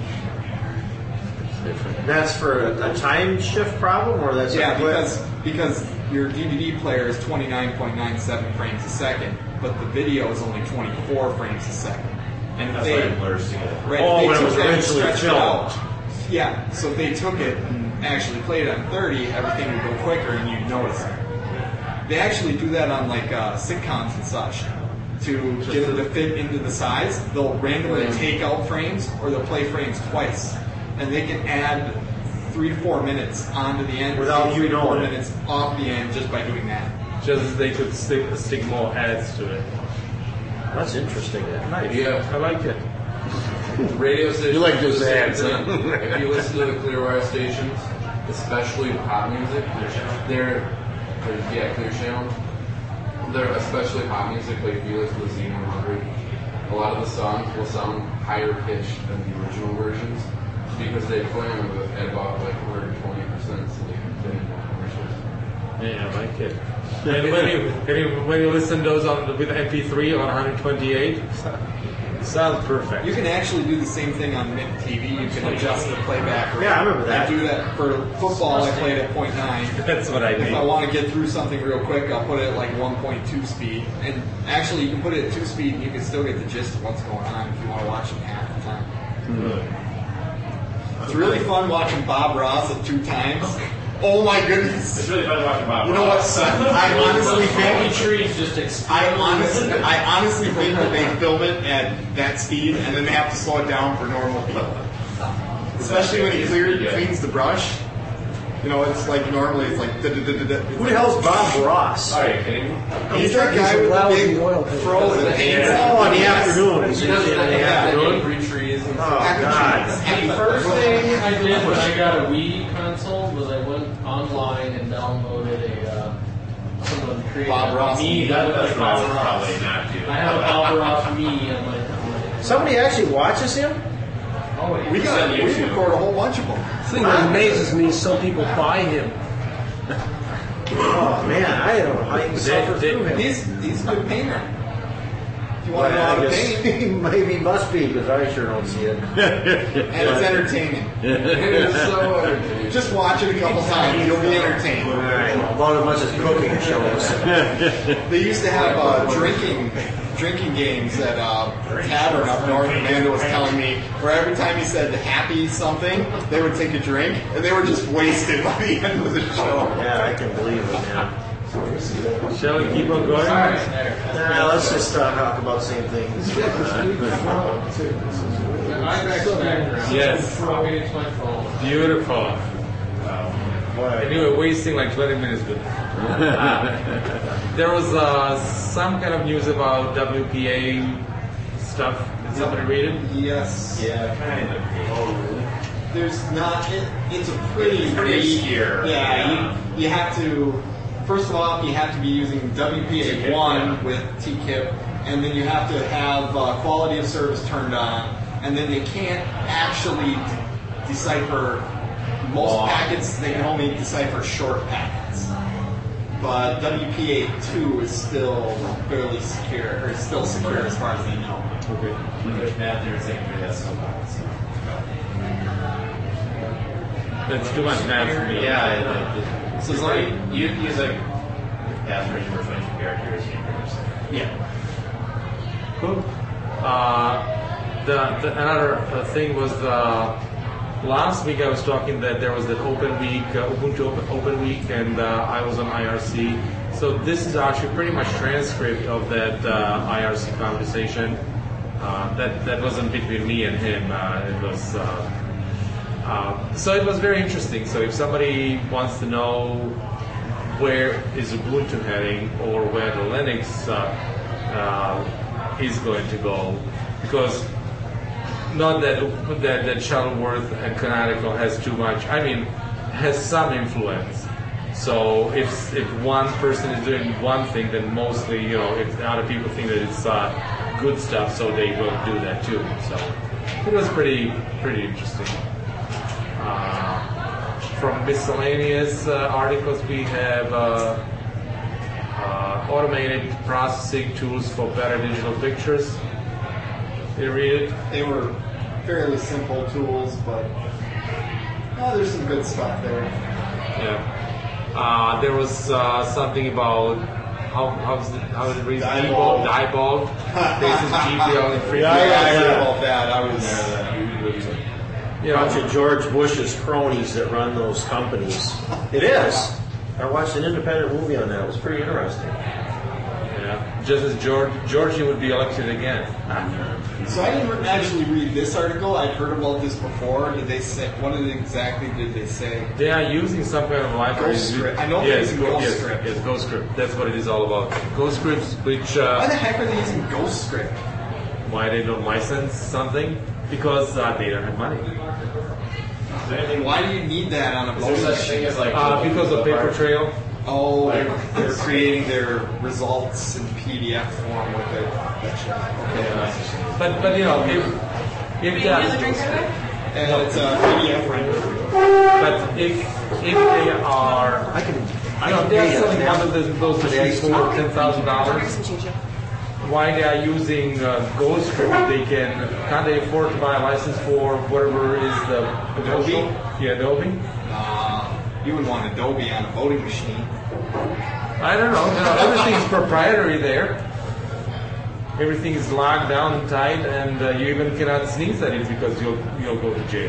[SPEAKER 5] That's for a, a time shift problem, or that's
[SPEAKER 9] Yeah,
[SPEAKER 5] a quick-
[SPEAKER 9] because because your D V D player is twenty-nine point nine seven frames a second, but the video is only twenty-four frames a second. And if
[SPEAKER 3] That's
[SPEAKER 9] they,
[SPEAKER 3] why it blurs together.
[SPEAKER 9] right,
[SPEAKER 5] Oh,
[SPEAKER 9] if they
[SPEAKER 5] when it
[SPEAKER 9] took
[SPEAKER 5] was
[SPEAKER 9] that and
[SPEAKER 5] originally
[SPEAKER 9] stretched it
[SPEAKER 5] filmed.
[SPEAKER 9] out, yeah, so if they took it and actually played it on thirty, everything would go quicker and you'd notice it. They actually do that on like uh, sitcoms and such. To get it to fit into the size, they'll randomly take out frames or they'll play frames twice. And they can add three to four minutes onto the end
[SPEAKER 5] Without
[SPEAKER 9] three
[SPEAKER 5] you
[SPEAKER 9] to four
[SPEAKER 5] knowing it.
[SPEAKER 9] minutes off the end just by doing that.
[SPEAKER 2] Just as they could stick, stick more ads to it.
[SPEAKER 5] That's interesting. Nice.
[SPEAKER 1] Yeah.
[SPEAKER 2] I like it.
[SPEAKER 1] Radio stations.
[SPEAKER 8] You like
[SPEAKER 1] do
[SPEAKER 8] those
[SPEAKER 1] the same
[SPEAKER 8] ads,
[SPEAKER 1] thing.
[SPEAKER 8] huh?
[SPEAKER 1] If you listen to the Clearwire stations, especially pop music, they're, they're yeah, Clear Channel. They're especially pop music. Like if you listen to Z one hundred, a lot of the songs will sound higher pitched than the original versions because they plan with at about like one hundred twenty percent, so they can fit in more commercials.
[SPEAKER 2] Yeah, I like it. And when you, when you, when you listen those on with M P three on one twenty-eight, sounds perfect.
[SPEAKER 9] You can actually do the same thing on Mint T V. You can adjust the playback rate.
[SPEAKER 5] Yeah, I remember that.
[SPEAKER 9] I do that for football. I played at point nine.
[SPEAKER 2] That's what I
[SPEAKER 9] If I
[SPEAKER 2] do.
[SPEAKER 9] want to get through something real quick, I'll put it at like one point two speed. And actually, you can put it at two speed and you can still get the gist of what's going on if you want to watch it half the time. It's really fun watching Bob Ross at two times. Oh my goodness.
[SPEAKER 3] It's really fun watching Bob
[SPEAKER 9] You know what,
[SPEAKER 3] Ross.
[SPEAKER 9] son? I honestly
[SPEAKER 11] Palm
[SPEAKER 9] think
[SPEAKER 11] trees just explode.
[SPEAKER 9] I honestly, I honestly think that they film it at that speed and then they have to slow it down for normal people. Especially when he clears, cleans the brush. You know, it's like normally it's like da da da da da.
[SPEAKER 5] Who the hell's Bob Ross?
[SPEAKER 3] Are you kidding me?
[SPEAKER 9] He's that guy with the big fro that hangs
[SPEAKER 5] Oh,
[SPEAKER 9] out.
[SPEAKER 5] in the afternoon. He's
[SPEAKER 1] He does
[SPEAKER 5] usually in the
[SPEAKER 1] that
[SPEAKER 5] afternoon.
[SPEAKER 1] angry trees and
[SPEAKER 5] Oh,
[SPEAKER 1] stuff.
[SPEAKER 5] God.
[SPEAKER 11] The first thing I did when I got a Wii console was I went online and downloaded a uh, someone created
[SPEAKER 9] Bob
[SPEAKER 11] a
[SPEAKER 9] Ross.
[SPEAKER 11] me
[SPEAKER 3] That,
[SPEAKER 11] that looked
[SPEAKER 3] that's
[SPEAKER 11] like
[SPEAKER 3] what I
[SPEAKER 11] Bob
[SPEAKER 3] would
[SPEAKER 11] Ross.
[SPEAKER 3] probably not do.
[SPEAKER 11] I have a Bob Ross me on my. on my-
[SPEAKER 5] Somebody actually watches him?
[SPEAKER 3] Oh,
[SPEAKER 9] We got
[SPEAKER 3] on
[SPEAKER 9] we
[SPEAKER 3] YouTube.
[SPEAKER 9] record a whole bunch of them.
[SPEAKER 6] The thing that amazes me is some people buy him.
[SPEAKER 5] Oh man, I don't know how you can suffer through him.
[SPEAKER 9] He's he's a good painter. If you
[SPEAKER 5] Well,
[SPEAKER 9] want to know how
[SPEAKER 5] I
[SPEAKER 9] to
[SPEAKER 5] guess
[SPEAKER 9] paint,
[SPEAKER 5] maybe he must be because I sure don't see it.
[SPEAKER 9] and it's entertaining.
[SPEAKER 1] It is so entertaining.
[SPEAKER 9] Just watch it a couple times, you'll be entertained.
[SPEAKER 5] About as much as cooking shows.
[SPEAKER 9] They used to have uh, drinking drinking games at uh, a tavern up north. Amanda was telling me where every time he said happy something, they would take a drink, and they were just wasted by the end of the show.
[SPEAKER 5] Yeah, I can believe it, man.
[SPEAKER 2] Shall we keep on going?
[SPEAKER 5] Nah, let's just uh, talk about same things.
[SPEAKER 11] IMAX background.
[SPEAKER 2] Yes.
[SPEAKER 11] Copy it to my phone.
[SPEAKER 2] Beautiful. And you were wasting like twenty minutes with There was uh, some kind of news about W P A stuff. Did somebody read it?
[SPEAKER 9] Yes.
[SPEAKER 3] Yeah, kind of. Oh, really?
[SPEAKER 9] There's not. It, it's a pretty
[SPEAKER 3] pretty
[SPEAKER 9] vague-
[SPEAKER 3] obscure.
[SPEAKER 9] Yeah, you, you have to. First of all, you have to be using W P A
[SPEAKER 3] T KIP,
[SPEAKER 9] one
[SPEAKER 3] yeah.
[SPEAKER 9] with T KIP, and then you have to have uh, quality of service turned on, and then they can't actually de- decipher most
[SPEAKER 3] Long.
[SPEAKER 9] packets. They can only decipher short packets. But W P A two is still fairly secure, or is still secure as far as they know.
[SPEAKER 2] Okay.
[SPEAKER 3] There's Matt there saying that's so bad. So.
[SPEAKER 2] That's too much math for me.
[SPEAKER 3] Yeah, it, it,
[SPEAKER 9] So
[SPEAKER 3] so
[SPEAKER 9] it's
[SPEAKER 3] like
[SPEAKER 9] like-
[SPEAKER 3] you use like passwords for switching characters. You can
[SPEAKER 9] Yeah.
[SPEAKER 2] cool. Uh, the, the another uh, thing was uh, last week I was talking that there was that Open Week, uh, Ubuntu Open, Open Week, and uh, I was on I R C. So this is actually pretty much transcript of that uh, I R C conversation. Uh, that that wasn't between me and him. Uh, it was uh, uh, so it was very interesting. So if somebody wants to know where is Ubuntu heading or where the Linux uh, uh, is going to go, because not that that, that Shuttleworth and Canonical has too much. I mean, has some influence. So if if one person is doing one thing, then mostly, you know, if other people think that it's uh, good stuff, so they will do that too. So it was pretty pretty interesting. Uh, from miscellaneous uh, articles, we have uh, uh, automated processing tools for better digital pictures. Did you read it?
[SPEAKER 9] They were fairly simple tools, but oh, there's some good stuff there.
[SPEAKER 2] Yeah. Uh, there was uh, something about how how's it, how did it read?
[SPEAKER 9] Diebold.
[SPEAKER 2] Diebold. Faces G P L and free.
[SPEAKER 9] Yeah, I
[SPEAKER 5] yeah,
[SPEAKER 9] heard
[SPEAKER 5] yeah.
[SPEAKER 9] about that. I was.
[SPEAKER 2] You
[SPEAKER 5] A bunch
[SPEAKER 2] know,
[SPEAKER 5] of George Bush's cronies that run those companies. It is. I watched an independent movie on that. It was pretty interesting.
[SPEAKER 2] yeah. Just as George Georgie would be elected again.
[SPEAKER 9] So I didn't actually read this article. I'd heard about this before. Did they say what did exactly did they say?
[SPEAKER 2] They are using some kind of library.
[SPEAKER 9] Ghostscript. I know they're
[SPEAKER 2] yes,
[SPEAKER 9] using
[SPEAKER 2] Go- yes,
[SPEAKER 9] Ghostscript.
[SPEAKER 2] yes, Ghostscript. That's what it is all about. Ghostscripts, which
[SPEAKER 9] Why the
[SPEAKER 2] uh,
[SPEAKER 9] heck are they using Ghostscript?
[SPEAKER 2] why they don't license something? Because uh, they don't have money.
[SPEAKER 9] Why do you need that on a
[SPEAKER 3] Is there
[SPEAKER 9] voting
[SPEAKER 3] such thing
[SPEAKER 9] machine?
[SPEAKER 3] as like
[SPEAKER 2] Uh, because of paper trail.
[SPEAKER 9] Oh, they're creating their results in P D F form with it. Gotcha. Okay.
[SPEAKER 2] But but you know if if
[SPEAKER 7] Any other
[SPEAKER 2] that,
[SPEAKER 7] drinks over?
[SPEAKER 9] And it's a P D F render.
[SPEAKER 2] but if if they are,
[SPEAKER 5] I can.
[SPEAKER 2] you know, they're selling one of those, those machines for ten thousand dollars.
[SPEAKER 7] Some change.
[SPEAKER 2] Why they are using uh, Ghostscript? They can can't they afford to buy a license for whatever is the
[SPEAKER 9] Adobe?
[SPEAKER 2] Yeah, Adobe.
[SPEAKER 9] Uh, you would want Adobe on a voting machine.
[SPEAKER 2] I don't know. You know, everything's proprietary there. Everything is locked down and tight, and uh, you even cannot sneeze at it because you'll you'll go to jail.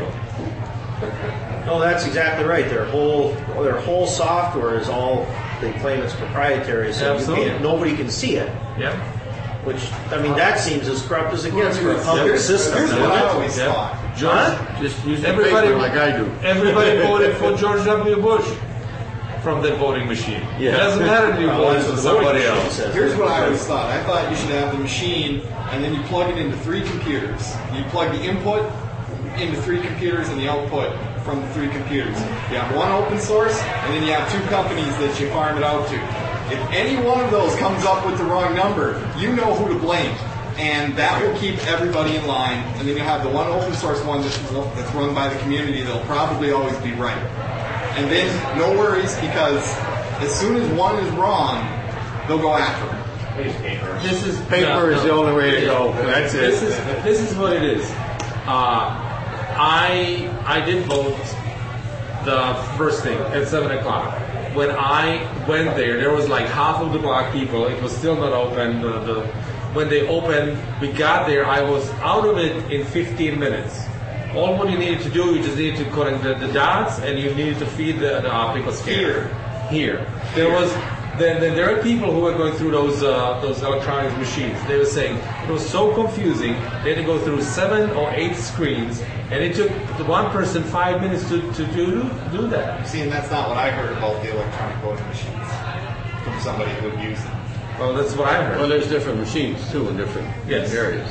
[SPEAKER 5] No, that's exactly right. Their whole their whole software is all they claim it's proprietary, so you
[SPEAKER 2] Absolutely.
[SPEAKER 5] can't, nobody can see it.
[SPEAKER 2] Yeah.
[SPEAKER 5] Which I mean, that seems as corrupt as it gets for a public
[SPEAKER 9] Here's,
[SPEAKER 5] system.
[SPEAKER 9] here's
[SPEAKER 5] doesn't
[SPEAKER 9] what I
[SPEAKER 5] it?
[SPEAKER 9] always
[SPEAKER 2] Yeah.
[SPEAKER 9] thought.
[SPEAKER 2] George,
[SPEAKER 8] Just use the
[SPEAKER 2] everybody
[SPEAKER 8] paper like I do.
[SPEAKER 2] Everybody voted for George W. Bush from that voting machine.
[SPEAKER 8] Yeah.
[SPEAKER 2] It doesn't matter if you
[SPEAKER 5] Well,
[SPEAKER 2] voted
[SPEAKER 5] that's
[SPEAKER 2] for
[SPEAKER 5] what
[SPEAKER 2] somebody
[SPEAKER 5] the voting
[SPEAKER 2] else.
[SPEAKER 5] machine says.
[SPEAKER 9] Here's what I always thought. I thought you should have the machine, and then you plug it into three computers. You plug the input into three computers and the output from the three computers. You have one open source, and then you have two companies that you farm it out to. If any one of those comes up with the wrong number, you know who to blame. And that will keep everybody in line. And then you have the one open source one that's, that's run by the community that'll probably always be right. And then no worries, because as soon as one is wrong, they'll go after it.
[SPEAKER 2] This is
[SPEAKER 8] Paper
[SPEAKER 2] no,
[SPEAKER 8] is
[SPEAKER 2] no.
[SPEAKER 8] the only way to go. That's it.
[SPEAKER 2] This is this is what it is. Uh, I I did vote the first thing at seven o'clock. When I went there, there was like half of the block people. It was still not open. The, the when they opened, we got there. I was out of it in fifteen minutes. All what you needed to do, you just needed to connect the, the dots, and you needed to feed the, the optical scanner. Here, there was. Then, then there are people who are going through those uh, those electronic machines. They were saying it was so confusing. They had to go through seven or eight screens, and it took the one person five minutes to, to do do that.
[SPEAKER 9] See, and that's not what I heard about the electronic voting machines from somebody who would use them.
[SPEAKER 2] Well, that's what I heard.
[SPEAKER 8] Well, there's different machines too in different
[SPEAKER 2] Yes.
[SPEAKER 8] areas.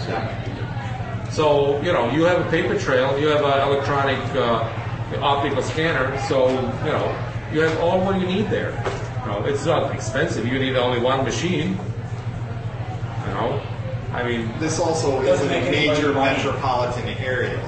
[SPEAKER 2] So, you know, you have a paper trail, you have an electronic uh, optical scanner, so, you know, you have all what you need there. You know, it's not expensive. You need only one machine. You know, I mean,
[SPEAKER 9] This also is
[SPEAKER 4] Doesn't
[SPEAKER 9] in a
[SPEAKER 4] make anybody
[SPEAKER 9] major
[SPEAKER 4] money.
[SPEAKER 9] metropolitan area.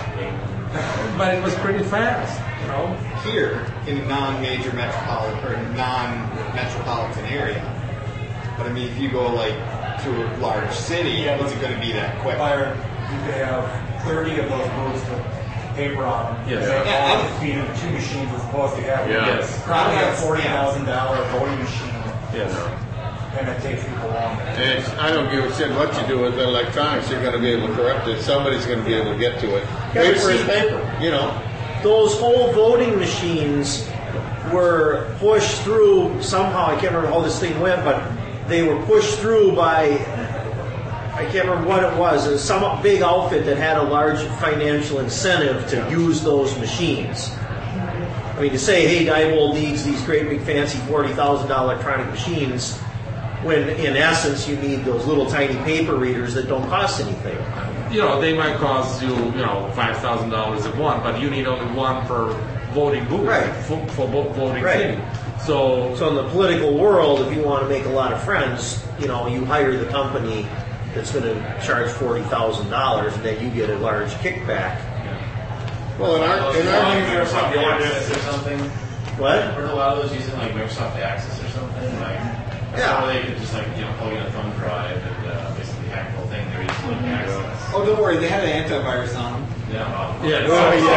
[SPEAKER 2] but it was pretty fast. You know,
[SPEAKER 9] Here, in a non-major metropolitan or non-metropolitan area. But I mean, if you go like to a large city,
[SPEAKER 4] Yeah,
[SPEAKER 9] is it going to be that quick?
[SPEAKER 4] Byron, you could have thirty of those booths with paper on them.
[SPEAKER 2] Yes.
[SPEAKER 4] You have
[SPEAKER 9] Yeah,
[SPEAKER 4] all
[SPEAKER 9] I'm-
[SPEAKER 4] to feed into two machines as opposed to having
[SPEAKER 8] Yeah.
[SPEAKER 2] Yes.
[SPEAKER 4] probably a
[SPEAKER 9] Yeah.
[SPEAKER 4] forty thousand dollar voting machine.
[SPEAKER 2] yes.
[SPEAKER 9] and it takes people longer.
[SPEAKER 8] And it's, I don't give a shit what you do with electronics. You're going to be able to corrupt it. Somebody's going to be able to get to it.
[SPEAKER 5] Yeah, but
[SPEAKER 8] Paper is
[SPEAKER 5] see-
[SPEAKER 8] paper. You know.
[SPEAKER 5] Those whole voting machines were pushed through somehow. I can't remember how this thing went, but they were pushed through by, I can't remember what it was. It was some big outfit that had a large financial incentive to use those machines. I mean, to say, hey, Diebold needs these great big fancy forty thousand dollars electronic machines, when in essence you need those little tiny paper readers that don't cost anything.
[SPEAKER 2] You know, they might cost you, you know, five thousand dollars of one, but you need only one per voting booth
[SPEAKER 5] Right.
[SPEAKER 2] for, for vo- voting
[SPEAKER 5] Right.
[SPEAKER 2] city. So,
[SPEAKER 5] So in the political world, if you want to make a lot of friends, you know, you hire the company that's going to charge forty thousand dollars, and then you get a large kickback.
[SPEAKER 8] Well, in our, in our
[SPEAKER 3] Microsoft Access or something.
[SPEAKER 5] What?
[SPEAKER 3] Were a lot of those using like Microsoft Access or something? Like,
[SPEAKER 5] Yeah.
[SPEAKER 3] Or they could just like, you know, plug in a thumb drive and uh, basically hack the whole thing. They were just like access.
[SPEAKER 9] Oh, don't worry, they had an antivirus on them.
[SPEAKER 3] Yeah. Well,
[SPEAKER 2] yeah,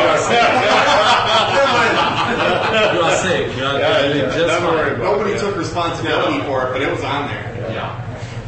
[SPEAKER 8] Oh,
[SPEAKER 2] you are safe. You are
[SPEAKER 8] Yeah,
[SPEAKER 2] you did
[SPEAKER 8] yeah,
[SPEAKER 2] just
[SPEAKER 8] never worry
[SPEAKER 2] fine.
[SPEAKER 8] about
[SPEAKER 9] Nobody
[SPEAKER 8] it.
[SPEAKER 9] took responsibility for it, but it was on there.
[SPEAKER 3] yeah.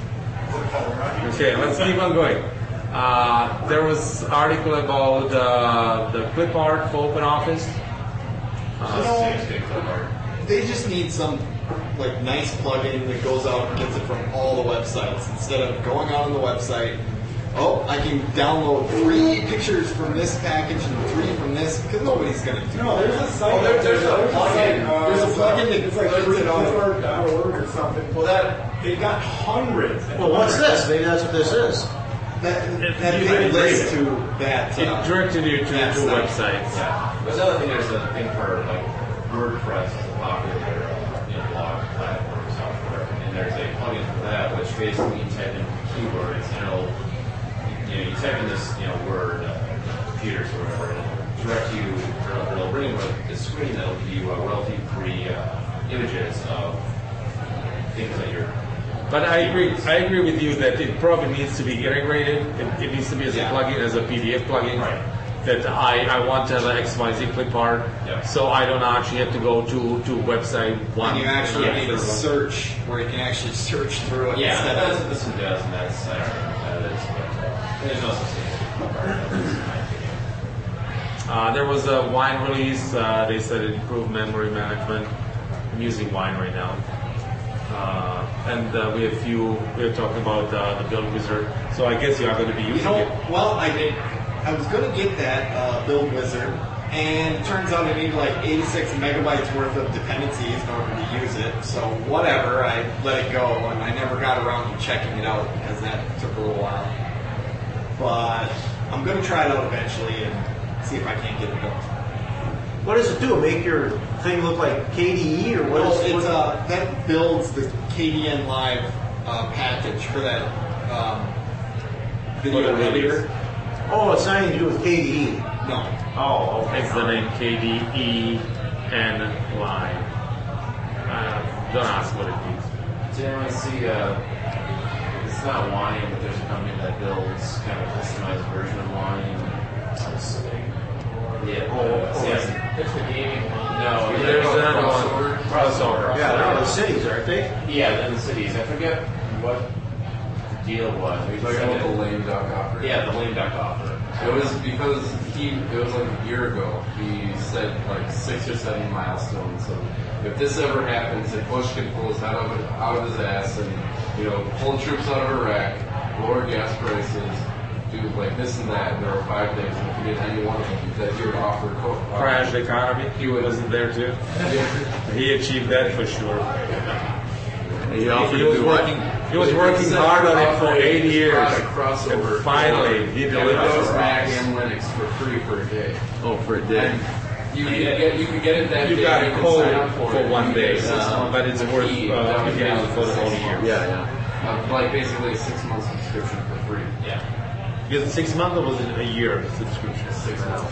[SPEAKER 2] Okay, let's keep on going. Uh, there was article about uh, the clip art for Open Office.
[SPEAKER 9] You know, they just need some like nice plugin that goes out and gets it from all the websites instead of going out on the website. Oh, I can download three pictures from this package and three from this because nobody's gonna do.
[SPEAKER 4] No, there's a site.
[SPEAKER 9] Oh, there- there's a
[SPEAKER 4] there's
[SPEAKER 9] plugin.
[SPEAKER 4] site, uh,
[SPEAKER 9] There's a plugin that
[SPEAKER 4] It's like
[SPEAKER 9] puts it on.
[SPEAKER 4] free dot org or something.
[SPEAKER 9] Well, that
[SPEAKER 4] They've got hundreds. and
[SPEAKER 5] Well, what's
[SPEAKER 4] hundreds.
[SPEAKER 5] this? Maybe that's what this is.
[SPEAKER 9] that that
[SPEAKER 2] You
[SPEAKER 9] thing
[SPEAKER 2] can
[SPEAKER 9] links
[SPEAKER 2] read
[SPEAKER 9] to that.
[SPEAKER 2] It
[SPEAKER 9] Uh,
[SPEAKER 2] directed you to
[SPEAKER 9] that
[SPEAKER 2] two
[SPEAKER 9] site.
[SPEAKER 2] websites.
[SPEAKER 3] Yeah. There's another thing. There's a thing for like WordPress is a popular uh, you know, blog platform software, and there's a plugin for that which basically you type in keywords and it'll you know you type in this you know word uh, computers or whatever, and it'll direct you or it'll, it'll bring up a screen that'll give you uh, royalty-free uh, images of things that you're.
[SPEAKER 2] But I agree. I agree with you that it probably needs to be integrated. It, it needs to be as
[SPEAKER 3] Yeah.
[SPEAKER 2] a plugin, as a P D F plugin.
[SPEAKER 3] Right.
[SPEAKER 2] That I, I want to have an X Y Z clip art,
[SPEAKER 3] Yeah.
[SPEAKER 2] so I don't actually have to go to to website one.
[SPEAKER 9] And you actually
[SPEAKER 2] yeah,
[SPEAKER 9] need a
[SPEAKER 2] third one.
[SPEAKER 9] search where you can actually search through it.
[SPEAKER 3] Yeah,
[SPEAKER 9] instead
[SPEAKER 3] that's
[SPEAKER 9] of,
[SPEAKER 3] what this one does, and that's I don't know what that is, but uh, there's no such thing.
[SPEAKER 2] Uh, there was a wine release. Uh, they said it improved memory management. I'm using wine right now. Uh, and uh, we have few. We are talking about uh, the Build Wizard. So I guess you are going to be using
[SPEAKER 9] You know,
[SPEAKER 2] it.
[SPEAKER 9] well, I did. I was going to get that uh, Build Wizard, and it turns out I need like eighty-six megabytes worth of dependencies in order to use it. So whatever, I let it go, and I never got around to checking it out because that took a little while. But I'm going to try it out eventually and see if I can't get it going.
[SPEAKER 5] What does it do? Make your thing look like K D E or what?
[SPEAKER 9] Well,
[SPEAKER 5] is,
[SPEAKER 9] it's
[SPEAKER 5] what-
[SPEAKER 9] uh, that builds the K D N Live uh, package for that um, video
[SPEAKER 2] What it really
[SPEAKER 9] editor.
[SPEAKER 5] Oh, it's nothing to do with K D E.
[SPEAKER 9] No.
[SPEAKER 5] Oh, okay.
[SPEAKER 2] It's the name K D E N Y. Uh, don't ask what it means.
[SPEAKER 3] Did anyone see, uh, it's not wine, but there's a company that builds kind of a customized version of wine. Yeah.
[SPEAKER 5] Oh,
[SPEAKER 3] uh,
[SPEAKER 5] oh,
[SPEAKER 3] yeah.
[SPEAKER 11] It's the gaming one.
[SPEAKER 3] No,
[SPEAKER 2] There's
[SPEAKER 3] they're
[SPEAKER 2] another one.
[SPEAKER 3] crossover.
[SPEAKER 2] Crossover.
[SPEAKER 5] Yeah, they're in the cities, aren't they?
[SPEAKER 3] Yeah, in the cities. I forget what the deal was. We
[SPEAKER 1] Talking
[SPEAKER 3] said
[SPEAKER 1] about the
[SPEAKER 3] it-
[SPEAKER 1] lame duck offer.
[SPEAKER 3] Yeah, the lame duck offer.
[SPEAKER 1] It was because he, it was like a year ago, he said like six or seven milestones. So if this ever happens, if Bush can pull his head out of, out of his ass and, you know, pull troops out of Iraq, lower gas prices, do like this and that, and there were five things, and if he did any one of them, that he would offer co- uh,
[SPEAKER 2] Crash the economy. He wasn't there too. He achieved that for sure.
[SPEAKER 8] He offered
[SPEAKER 2] He
[SPEAKER 8] to
[SPEAKER 2] was
[SPEAKER 8] do what?
[SPEAKER 2] working. He was working hard on it for eight years.
[SPEAKER 1] Crossover.
[SPEAKER 2] And finally, he
[SPEAKER 1] Windows,
[SPEAKER 2] delivered.
[SPEAKER 1] Mac, and Linux for free for a day.
[SPEAKER 8] Oh, for a day.
[SPEAKER 1] And you could get you could get it that
[SPEAKER 2] You
[SPEAKER 1] day.
[SPEAKER 2] got
[SPEAKER 1] you
[SPEAKER 2] it
[SPEAKER 1] could
[SPEAKER 2] cold
[SPEAKER 1] sign up
[SPEAKER 2] for
[SPEAKER 1] it.
[SPEAKER 2] one
[SPEAKER 1] You
[SPEAKER 2] day,
[SPEAKER 1] get six
[SPEAKER 2] uh,
[SPEAKER 1] months
[SPEAKER 2] but it's
[SPEAKER 1] with
[SPEAKER 2] worth,
[SPEAKER 1] fee,
[SPEAKER 2] uh,
[SPEAKER 1] that was
[SPEAKER 2] getting
[SPEAKER 1] valid
[SPEAKER 2] for the whole
[SPEAKER 1] six
[SPEAKER 2] year.
[SPEAKER 1] months.
[SPEAKER 8] Yeah, yeah.
[SPEAKER 1] Uh, like basically a six month subscription for free.
[SPEAKER 3] Yeah.
[SPEAKER 2] Is it six months or was it a year subscription?
[SPEAKER 1] Six months.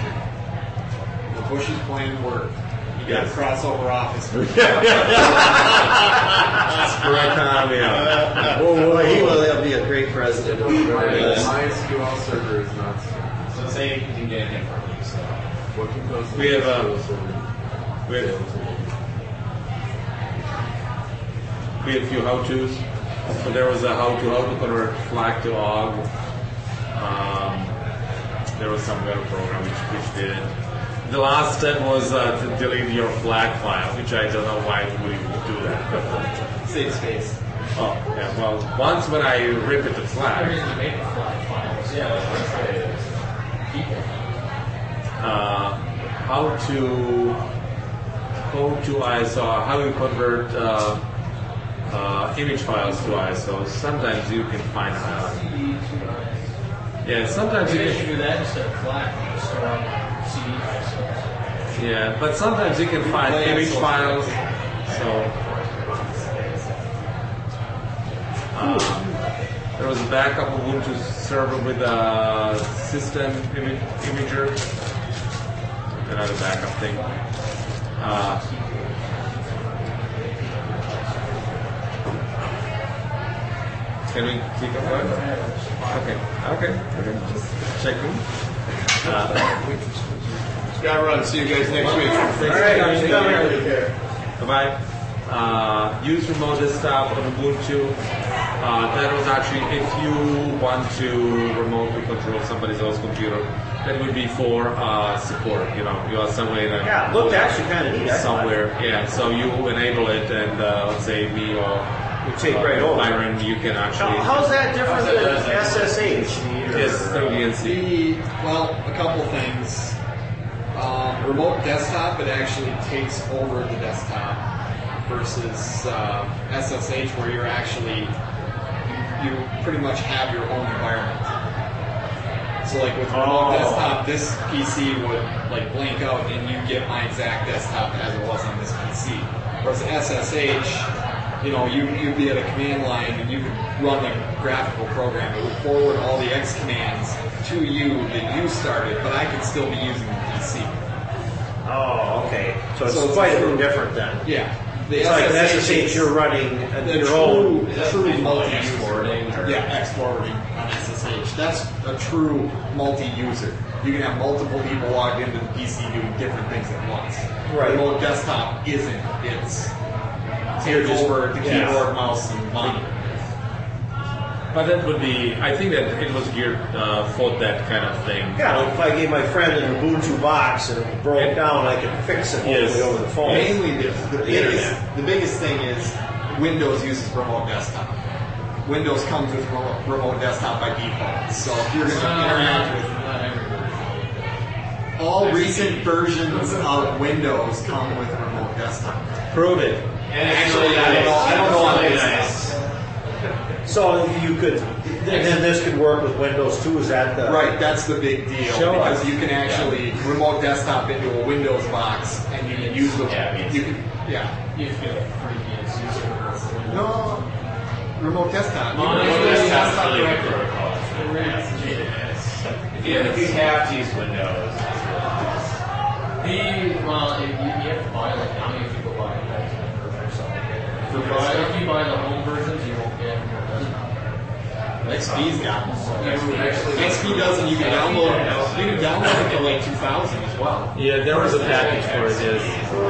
[SPEAKER 9] The Bush's plan worked. You got a
[SPEAKER 2] Yes.
[SPEAKER 9] crossover office.
[SPEAKER 2] For economy. yeah.
[SPEAKER 5] Oh, boy, he will be a great president.
[SPEAKER 1] My
[SPEAKER 5] Yes.
[SPEAKER 1] MySQL server is not.
[SPEAKER 3] So say you can get anything from me, so.
[SPEAKER 1] What can goes
[SPEAKER 2] We have, uh, We have, we had a few how-tos. So there was a how to how to convert flag to O G. Um, there was some web program which, which did it. The last step was uh, to delete your flag file, which I don't know why it would even do that. But, uh,
[SPEAKER 9] Save space.
[SPEAKER 2] oh, yeah. Well, once when I rip it to
[SPEAKER 11] I
[SPEAKER 2] flag,
[SPEAKER 11] mean, you make the flag files. Yeah, that's what it is. People.
[SPEAKER 2] uh, how to go to I S O, how you convert uh, uh, image files to I S O. Sometimes you can find uh, yeah, sometimes you
[SPEAKER 11] Maybe they
[SPEAKER 2] can.
[SPEAKER 11] should do that instead of flag. You just store on C D files.
[SPEAKER 2] Yeah, but sometimes you can find image files. So um, there was a backup Ubuntu server with a system image, imager. Another backup thing. Uh, can we keep it going? Okay, okay, okay. Just checking. Uh,
[SPEAKER 9] Gotta run. See you guys next week.
[SPEAKER 2] All right, bye-bye. Uh, use remote desktop on Ubuntu. Uh, that was actually, if you want to remotely control somebody else's computer, that would be for uh, support. You know, you are somewhere that
[SPEAKER 5] Yeah, it looked actually kind of neat. I thought.
[SPEAKER 2] somewhere. Yeah, so you enable it, and uh, let's say me or
[SPEAKER 5] You take right over.
[SPEAKER 2] Byron, you can actually.
[SPEAKER 5] Now, how's that different than S S H?
[SPEAKER 2] Yes, through D N C.
[SPEAKER 9] The, well, a couple things. Um, remote desktop, it actually takes over the desktop versus uh, S S H, where you're actually you, you pretty much have your own environment. So, like with remote
[SPEAKER 5] Oh.
[SPEAKER 9] desktop, this P C would like blank out, and you get my exact desktop as it was on this P C. Whereas S S H, you know, you you'd be at a command line and you could run the graphical program. It would forward all the X commands to you that you started, but I could still be using the P C.
[SPEAKER 5] Oh, okay. So it's
[SPEAKER 9] So it's
[SPEAKER 5] quite a
[SPEAKER 9] true-
[SPEAKER 5] bit different then.
[SPEAKER 9] Yeah. The
[SPEAKER 5] It's like S S H,
[SPEAKER 9] is
[SPEAKER 5] you're running
[SPEAKER 9] the
[SPEAKER 5] your
[SPEAKER 9] true,
[SPEAKER 5] own.
[SPEAKER 9] the true multi-user.
[SPEAKER 3] exporting or-
[SPEAKER 9] Yeah, exporting on S S H. That's a true multi-user. You can have multiple people logged into the P C doing different things at once.
[SPEAKER 5] Right.
[SPEAKER 9] Remote desktop isn't. It's
[SPEAKER 5] You're
[SPEAKER 9] take
[SPEAKER 5] just-
[SPEAKER 9] over the
[SPEAKER 5] yeah.
[SPEAKER 9] keyboard, mouse, and monitor.
[SPEAKER 2] But that would be, I think that it was geared uh, for that kind of thing.
[SPEAKER 5] Yeah, like if I gave my friend an Ubuntu box and it broke down, I could fix it
[SPEAKER 2] Yes.
[SPEAKER 5] hopefully over the phone.
[SPEAKER 9] Mainly, the, the,
[SPEAKER 5] The
[SPEAKER 9] biggest,
[SPEAKER 5] internet.
[SPEAKER 9] the biggest thing is Windows uses remote desktop. Windows comes with remote, remote desktop by default. So if you're going to interact with
[SPEAKER 11] Not every version.
[SPEAKER 9] all recent versions of Windows come with remote desktop.
[SPEAKER 2] Prove it.
[SPEAKER 9] Actually, I don't know. I don't know on this.
[SPEAKER 5] So you could, and then this could work with Windows too. Is that the
[SPEAKER 9] Right, that's the big deal
[SPEAKER 2] Show
[SPEAKER 9] because
[SPEAKER 2] us.
[SPEAKER 9] you can actually remote desktop into a Windows box and you can use the.
[SPEAKER 3] Yeah, it means-
[SPEAKER 9] you can, yeah.
[SPEAKER 11] You just get a free D N C server for Windows.
[SPEAKER 9] No, remote desktop.
[SPEAKER 11] No,
[SPEAKER 9] You can
[SPEAKER 11] no,
[SPEAKER 9] use
[SPEAKER 11] no,
[SPEAKER 3] That's
[SPEAKER 9] desktop
[SPEAKER 3] really good
[SPEAKER 9] directory.
[SPEAKER 3] protocol. If you, if you have to use Windows, it's really
[SPEAKER 11] The, well, if you, you have to buy, like, now you have to go buy a Ultimate version or something. If you buy, if you buy the home versions, you won't get it.
[SPEAKER 9] X P's got them.
[SPEAKER 11] Actually,
[SPEAKER 9] X P doesn't. You can download. You can download it for like two thousand as well.
[SPEAKER 2] Yeah, there was a package for it, yes.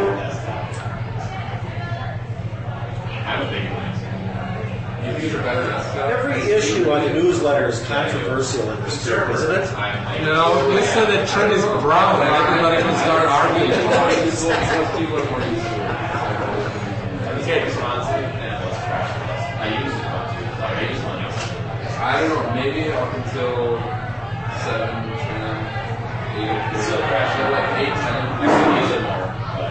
[SPEAKER 3] I'm a big one.
[SPEAKER 1] These are better desktop.
[SPEAKER 5] every issue on the newsletter is controversial in this group, isn't it?
[SPEAKER 3] I'm,
[SPEAKER 2] No, you said that Trent is brown, and everybody can start arguing.
[SPEAKER 1] People are more used to it.
[SPEAKER 3] it's get responsive and less crash. I use Ubuntu. Like, I use Linux.
[SPEAKER 1] I don't know, maybe up until seven, ten, eight,
[SPEAKER 3] It's still crashing.
[SPEAKER 1] like eight, ten.
[SPEAKER 3] I can use it more,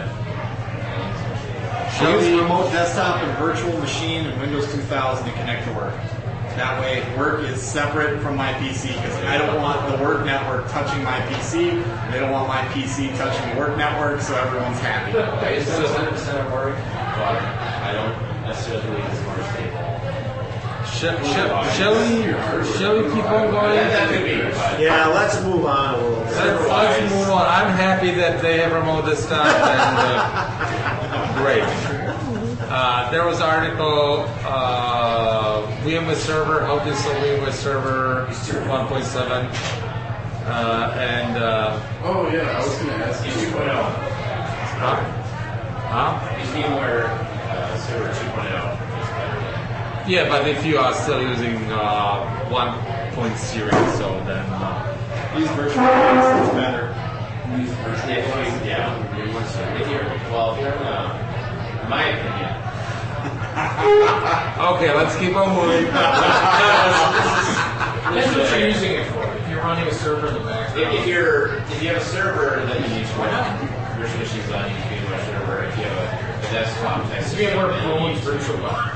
[SPEAKER 3] but
[SPEAKER 9] Use remote desktop and virtual machine and Windows two thousand to connect to work. That way, work is separate from my P C because I don't want the work network touching my P C. And they don't want my P C touching the work network, so everyone's happy.
[SPEAKER 3] I use it one hundred percent of work, but I don't necessarily believe it's more stable.
[SPEAKER 2] Shall, shall, shall we shall we keep on going?
[SPEAKER 3] That could be, but
[SPEAKER 5] Yeah, let's move on a little bit.
[SPEAKER 2] Let's, let's move on. I'm happy that they have remote desktop and uh, great. Uh, there was an article, uh, VMware Server, how to install VMware Server one point seven, uh, and uh,
[SPEAKER 1] Oh yeah, I was going to ask
[SPEAKER 3] use
[SPEAKER 1] you.
[SPEAKER 3] two point oh.
[SPEAKER 2] huh? Huh?
[SPEAKER 3] Use VMware uh, Server two point oh.
[SPEAKER 2] Yeah, but if you are still using uh, one point series, so then uh,
[SPEAKER 9] Use virtual box, it's better.
[SPEAKER 1] Use virtual
[SPEAKER 3] If
[SPEAKER 1] box.
[SPEAKER 3] you, yeah. If you're, well, if you're, uh, in my opinion,
[SPEAKER 2] okay, let's keep on moving.
[SPEAKER 11] That's what you're using it for. If you're running a server in the
[SPEAKER 3] if,
[SPEAKER 11] background.
[SPEAKER 3] if you're, if you have a server that you need to run virtual machines on, you can use a server. If you have a, a desktop type
[SPEAKER 11] If you have
[SPEAKER 3] system,
[SPEAKER 11] more
[SPEAKER 3] then you
[SPEAKER 11] Chrome
[SPEAKER 3] use
[SPEAKER 11] VirtualBox.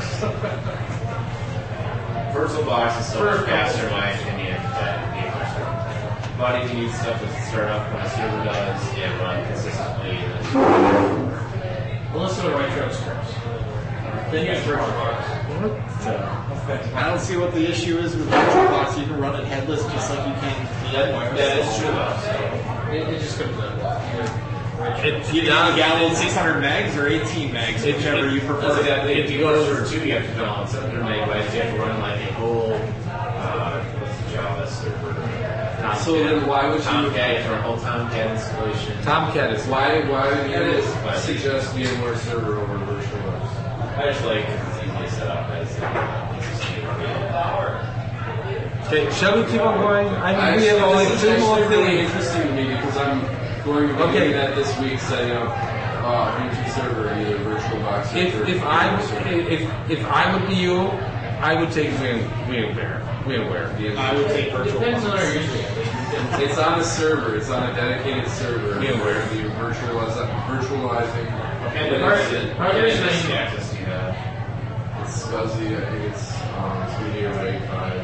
[SPEAKER 3] VirtualBox is so much faster, in my opinion, than the server. But if you need stuff to start up when a server does and run consistently, then
[SPEAKER 11] Well, listen to write your own scripts. Then use VirtualBox.
[SPEAKER 10] I don't see what the issue is with VirtualBox. You can run it headless just like you can.
[SPEAKER 3] that, that is true though. So.
[SPEAKER 11] It, it just comes down to that.
[SPEAKER 10] It, you download six hundred megs or eighteen megs, whichever you
[SPEAKER 3] That's
[SPEAKER 10] prefer.
[SPEAKER 3] exactly. If you go to server two, you have to download seven hundred megabytes. You have to run like a whole uh, what's the Java server. Tomcat.
[SPEAKER 1] So then why would you-
[SPEAKER 3] Tomcat? You have to run a whole Tomcat installation.
[SPEAKER 2] Tomcat is
[SPEAKER 1] Why, why would
[SPEAKER 3] It is,
[SPEAKER 1] you
[SPEAKER 3] but-
[SPEAKER 1] suggest VMware Server over VirtualBox?
[SPEAKER 3] I just like it's easily set up as uh, interesting to run.
[SPEAKER 2] Okay, shall we keep on going? I mean, we
[SPEAKER 1] Actually,
[SPEAKER 2] have only
[SPEAKER 1] this is
[SPEAKER 2] two more
[SPEAKER 1] actually really
[SPEAKER 2] things.
[SPEAKER 1] interesting to me because I'm going to be
[SPEAKER 2] Okay.
[SPEAKER 1] looking at this week setting up uh, YouTube server, either VirtualBox or
[SPEAKER 2] If if I
[SPEAKER 1] server.
[SPEAKER 2] if if I would be you, I would take Vim, VMware. VMware.
[SPEAKER 10] I would take
[SPEAKER 11] Depends on
[SPEAKER 10] VirtualBox.
[SPEAKER 11] how you're using it.
[SPEAKER 1] It's on a server. It's on a dedicated server.
[SPEAKER 2] VMware.
[SPEAKER 1] Where you're virtualiz- virtualizing.
[SPEAKER 3] And
[SPEAKER 1] What
[SPEAKER 3] the
[SPEAKER 1] is it?
[SPEAKER 11] How do you
[SPEAKER 3] yeah,
[SPEAKER 11] use
[SPEAKER 3] the
[SPEAKER 11] it?
[SPEAKER 3] access you have.
[SPEAKER 1] It's fuzzy. I think it's um, it's going to be a RAID five.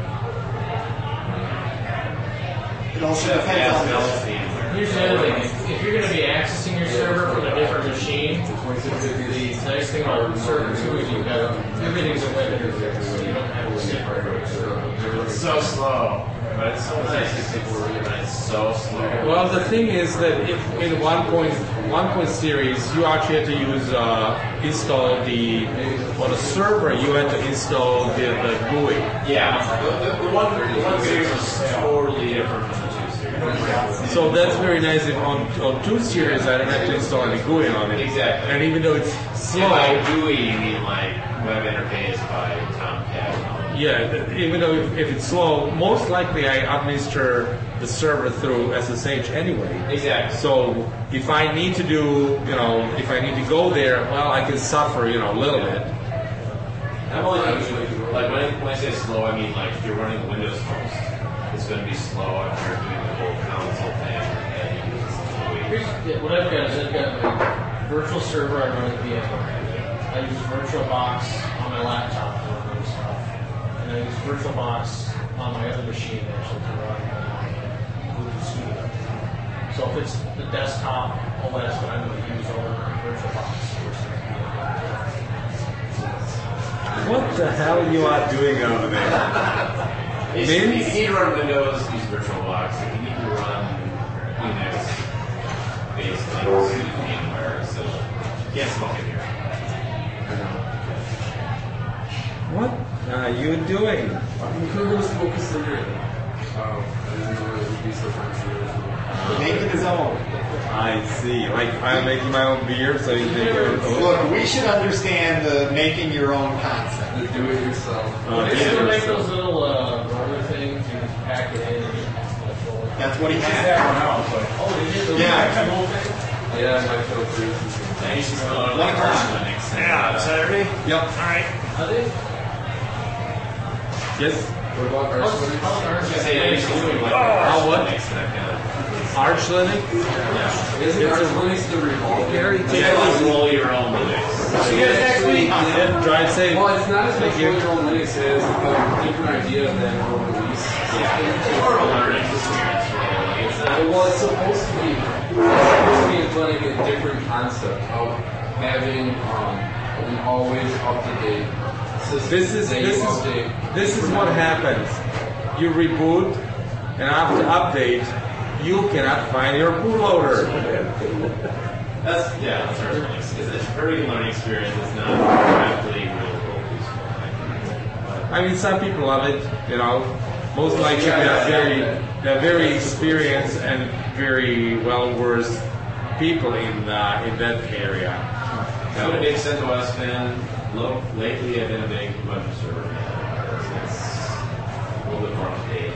[SPEAKER 10] It also
[SPEAKER 3] Yeah,
[SPEAKER 10] depends on
[SPEAKER 3] yeah,
[SPEAKER 10] the
[SPEAKER 3] it's VMware.
[SPEAKER 11] Here's the other thing. If, if you're going to be accessing your server from a different machine, the nice thing about server two is you've got everything's a web interface, so you don't have to separate server.
[SPEAKER 3] It's so slow, but it's so nice to take over it, but it's so slow.
[SPEAKER 2] Well, the thing is that if in one point one point series you actually had to use uh, install the on a server you had to install the, the G U I.
[SPEAKER 3] Yeah, the, the, the one the one series is totally different from the two series.
[SPEAKER 2] So that's very nice. If on on two series I don't have to install any G U I on it.
[SPEAKER 3] Exactly.
[SPEAKER 2] And even though it's
[SPEAKER 3] So by
[SPEAKER 2] slow,
[SPEAKER 3] G U I, you mean like web interface by Tomcat.
[SPEAKER 2] yeah, th- even though if, if it's slow, most likely I administer the server through S S H anyway.
[SPEAKER 3] Exactly.
[SPEAKER 2] So if I need to do, you know, if I need to go there, well, I can suffer, you know, a little bit.
[SPEAKER 3] I'm only thinking, like when I, when I say slow, I mean like if you're running a Windows host, it's going to be slow if you're doing the whole console thing. And you use
[SPEAKER 11] Here's yeah, what I've got is I've got my virtual server I run at VMware. I use VirtualBox on my laptop to run those stuff. And I use VirtualBox on my other machine actually to run uh, Google Studio. So if it's the desktop O S that I'm going to use over VirtualBox versus VMware.
[SPEAKER 2] What the hell you are doing over there?
[SPEAKER 3] If you need to run Windows, use VirtualBox. If you need to run Linux-based things, use VMware. So, yes, smoke it here.
[SPEAKER 2] What are you doing?
[SPEAKER 1] Who was focused in here? Oh, I didn't know it would be so fancy.
[SPEAKER 10] Making his own.
[SPEAKER 2] I see. Like I'm making my own beer, so you make your own.
[SPEAKER 10] Look, we should understand the making your own concept.
[SPEAKER 1] The do it yourself.
[SPEAKER 2] Uh,
[SPEAKER 11] It's going to make
[SPEAKER 2] yeah.
[SPEAKER 11] those little uh, roller things, you just pack it in and just roll it.
[SPEAKER 10] That's what he had.
[SPEAKER 11] Oh, did you?
[SPEAKER 10] Yeah.
[SPEAKER 11] The whole thing?
[SPEAKER 1] Yeah, I might go through some.
[SPEAKER 3] Now you should go to
[SPEAKER 10] One o'clock.
[SPEAKER 3] Linux.
[SPEAKER 10] Yeah, Saturday? Yep. All right.
[SPEAKER 11] Are they?
[SPEAKER 2] Yes.
[SPEAKER 1] What about our
[SPEAKER 11] How's-
[SPEAKER 1] studies?
[SPEAKER 11] how's ours?
[SPEAKER 3] Say, yeah, you should do like
[SPEAKER 2] How what?
[SPEAKER 3] Linux and that kind of.
[SPEAKER 2] Arch Linux?
[SPEAKER 3] Yeah.
[SPEAKER 1] Isn't our Linux the revolving?
[SPEAKER 2] Gary,
[SPEAKER 3] You have to roll your own Linux.
[SPEAKER 10] See you guys next week.
[SPEAKER 2] Yeah, try and say.
[SPEAKER 1] Well, it's not as much
[SPEAKER 2] Thank you.
[SPEAKER 1] what your own Linux is, it's a different idea than a release.
[SPEAKER 3] Yeah. Or a learning experience, really. It's not.
[SPEAKER 1] Well, it's supposed to be, it's supposed to be implementing a different concept of having um, an always up-to-date system.
[SPEAKER 2] This is
[SPEAKER 1] that
[SPEAKER 2] this
[SPEAKER 1] you
[SPEAKER 2] is
[SPEAKER 1] update.
[SPEAKER 2] this is what happens. You reboot, and after update, you cannot find your bootloader.
[SPEAKER 3] That's, yeah, that's our learning experience. It's a very good learning experience. It's not directly real world useful.
[SPEAKER 2] I mean, some people love it. You know, most likely they're very they're very experienced and very well versed people in uh, in that area.
[SPEAKER 3] I've been a big CentOS fan. Lo- Lately, I've been a big Ubuntu server fan. It's a little bit more up to date.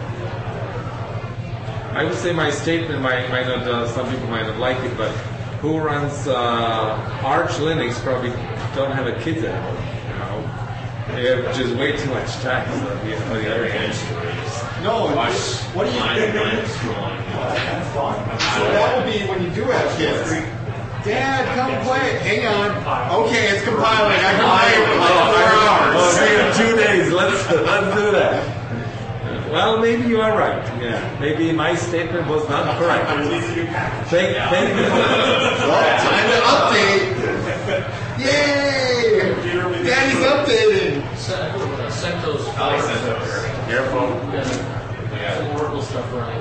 [SPEAKER 2] I would say my statement might, might not, uh, some people might not like it, but who runs uh, Arch Linux probably don't have a kid at home, you know? They have just way too much time on the, on the other hand.
[SPEAKER 9] No, what do you think? So that would be when you do have kids. Dad, come play. Hang on. Okay, it's compiling. I can play for like four hours.
[SPEAKER 2] Oh, see, in two days. Let's let's do that. Well, maybe you are right. Yeah, maybe my statement was not correct. Thank, thank you.
[SPEAKER 9] Well, time to update. Yay! Daddy's updating.
[SPEAKER 11] CentOS.
[SPEAKER 3] I like CentOS.
[SPEAKER 2] Careful.
[SPEAKER 11] Some Oracle stuff running.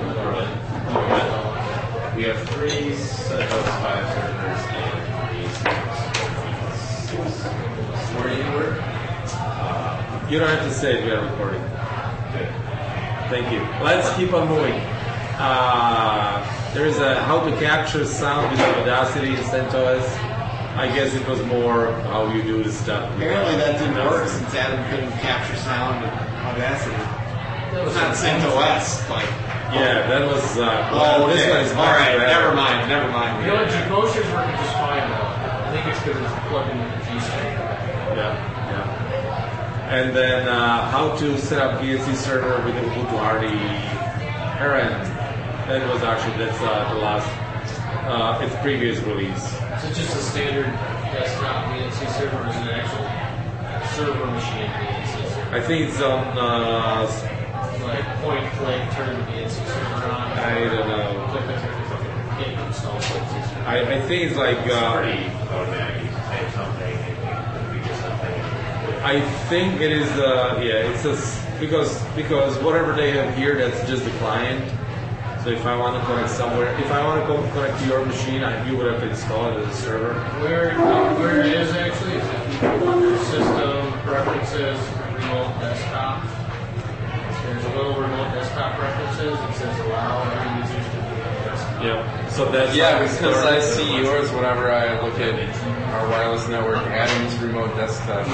[SPEAKER 3] We have three CentOS five servers and three CentOS. Where do you work? Uh,
[SPEAKER 2] You don't have to say it. We are recording.
[SPEAKER 3] good.
[SPEAKER 2] Thank you. Let's keep on moving. Uh, there is a how to capture sound with Audacity in CentOS. I guess it was more how you do the stuff.
[SPEAKER 9] Apparently that didn't work since Adam couldn't capture sound with Audacity. It was not CentOS, like.
[SPEAKER 2] Yeah, that was. Uh,
[SPEAKER 9] Oh,
[SPEAKER 2] well,
[SPEAKER 9] okay.
[SPEAKER 2] this one is
[SPEAKER 9] All right,
[SPEAKER 2] better.
[SPEAKER 9] never mind, never mind.
[SPEAKER 11] You know, Gmotion's working just fine though. I think it's because it's plugged into the G-Sync.
[SPEAKER 2] Yeah, yeah. And then uh, how to set up V N C server with Ubuntu R D Heron. That was actually that's uh, the last. Uh, its previous release.
[SPEAKER 11] So it's just a standard desktop V N C server, or is it an actual server machine V N C server?
[SPEAKER 2] I think it's on. Uh,
[SPEAKER 11] Like point click, turn the V N C server on.
[SPEAKER 2] I don't know.
[SPEAKER 11] Click, click, click, click, click. Get it installed V N C server.
[SPEAKER 2] I, I think it's like. Uh,
[SPEAKER 3] Pretty automatic. You say something, and you configure something.
[SPEAKER 2] I think it is. Uh, yeah, it's just because because whatever they have here, that's just the client. So if I want to connect somewhere, if I want to co- connect to your machine, I, you would have to install it as a server.
[SPEAKER 11] Where, where it is actually is if you go under System, Preferences, Remote Desktop. There's a little Remote Desktop Preferences. It says allow other users to be on desktop.
[SPEAKER 2] Yeah. So that's
[SPEAKER 1] Yeah, because I see yours whenever I look at our wireless network, Adam's remote desktop.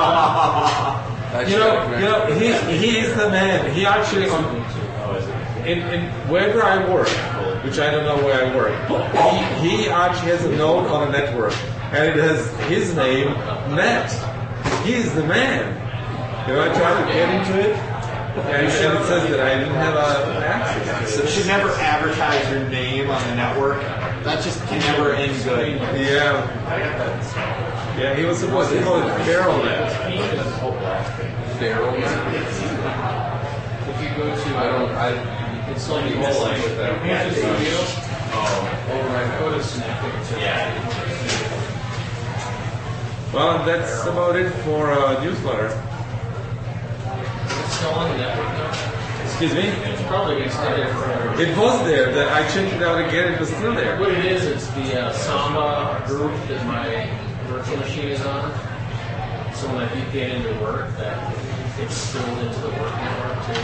[SPEAKER 2] You know, you know, he he is the man. He actually on in, in wherever I work, which I don't know where I work, he, he actually has a node on a network, and it has his name, Net. He is the man. You know, I tried to get into it, and it says that I didn't have uh, access.
[SPEAKER 9] So you should never advertise your name on the network. That just can never end good.
[SPEAKER 2] Yeah. Yeah, he was supposed to call it Feral Net.
[SPEAKER 1] Feral.
[SPEAKER 11] If you go to,
[SPEAKER 1] I don't. I.
[SPEAKER 11] it's like you
[SPEAKER 1] It's
[SPEAKER 11] go
[SPEAKER 1] like
[SPEAKER 11] like
[SPEAKER 1] that.
[SPEAKER 11] Ubuntu Studio.
[SPEAKER 1] Oh, oh right.
[SPEAKER 11] Go to Snap.
[SPEAKER 3] Yeah.
[SPEAKER 2] Well, that's about it for uh, newsletter.
[SPEAKER 11] It's still on the network now.
[SPEAKER 2] Excuse me?
[SPEAKER 11] It's probably extended forever.
[SPEAKER 2] It was there. The, I checked it out again. It was still there.
[SPEAKER 11] What it is, it's the uh, Samba group that my virtual machine is on. So when I V P N into work, that it's spilled into the work network too.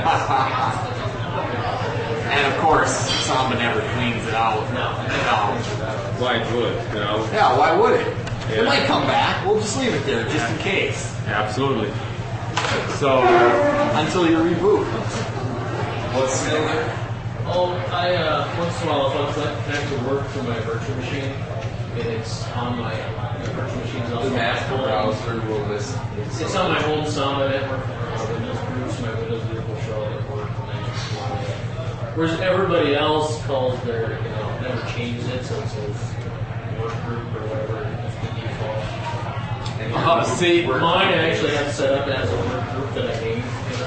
[SPEAKER 9] And of course, Samba never cleans it out.
[SPEAKER 11] No,
[SPEAKER 9] No.
[SPEAKER 2] Why it would, you know?
[SPEAKER 9] Yeah, why would it?
[SPEAKER 2] Yeah.
[SPEAKER 9] It might come back. We'll just leave it there just in case.
[SPEAKER 2] Absolutely. So,
[SPEAKER 9] Until you reboot.
[SPEAKER 1] What's still there?
[SPEAKER 11] Oh, I uh, once in a while if I connect to work through my virtual machine, and it's on my, my virtual machine's also
[SPEAKER 1] The master
[SPEAKER 11] on my
[SPEAKER 1] browser will list.
[SPEAKER 11] It's on my home Samba network. My Windows groups, my Windows group will show up at work, and I just want it. Whereas everybody else calls their, you know, never changes it, so it says work group or whatever, it's the default.
[SPEAKER 9] Uh, see,
[SPEAKER 11] Mine I actually have set up as a work group that I hate.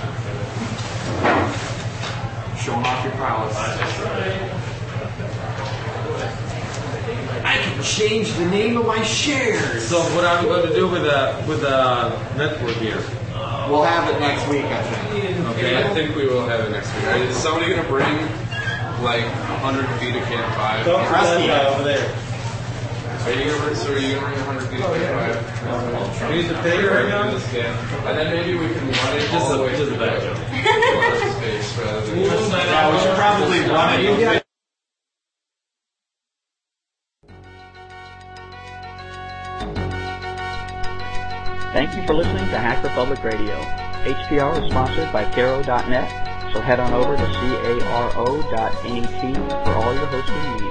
[SPEAKER 9] showing off your prowess. I can change the name of my shares.
[SPEAKER 2] so what I'm going to do with the with the network here?
[SPEAKER 9] We'll have it next week, I think.
[SPEAKER 2] Okay.
[SPEAKER 1] I think we will have it next week. Is somebody going to bring like one hundred feet of Cat five?
[SPEAKER 9] Rusty.
[SPEAKER 5] over there.
[SPEAKER 1] Are you going to bring? So are you going to bring one hundred feet of Cat five?
[SPEAKER 2] We need to pay right now.
[SPEAKER 1] And then maybe we can run it
[SPEAKER 2] Just
[SPEAKER 1] all the
[SPEAKER 2] a-
[SPEAKER 1] way
[SPEAKER 2] just
[SPEAKER 1] to
[SPEAKER 2] a
[SPEAKER 1] the
[SPEAKER 2] back.
[SPEAKER 1] space rather than.
[SPEAKER 9] Yeah, we should probably run it.
[SPEAKER 12] Thank you for listening to Hacker Public Radio. H P R is sponsored by Caro dot net, so head on over to caro dot net for all your hosting needs.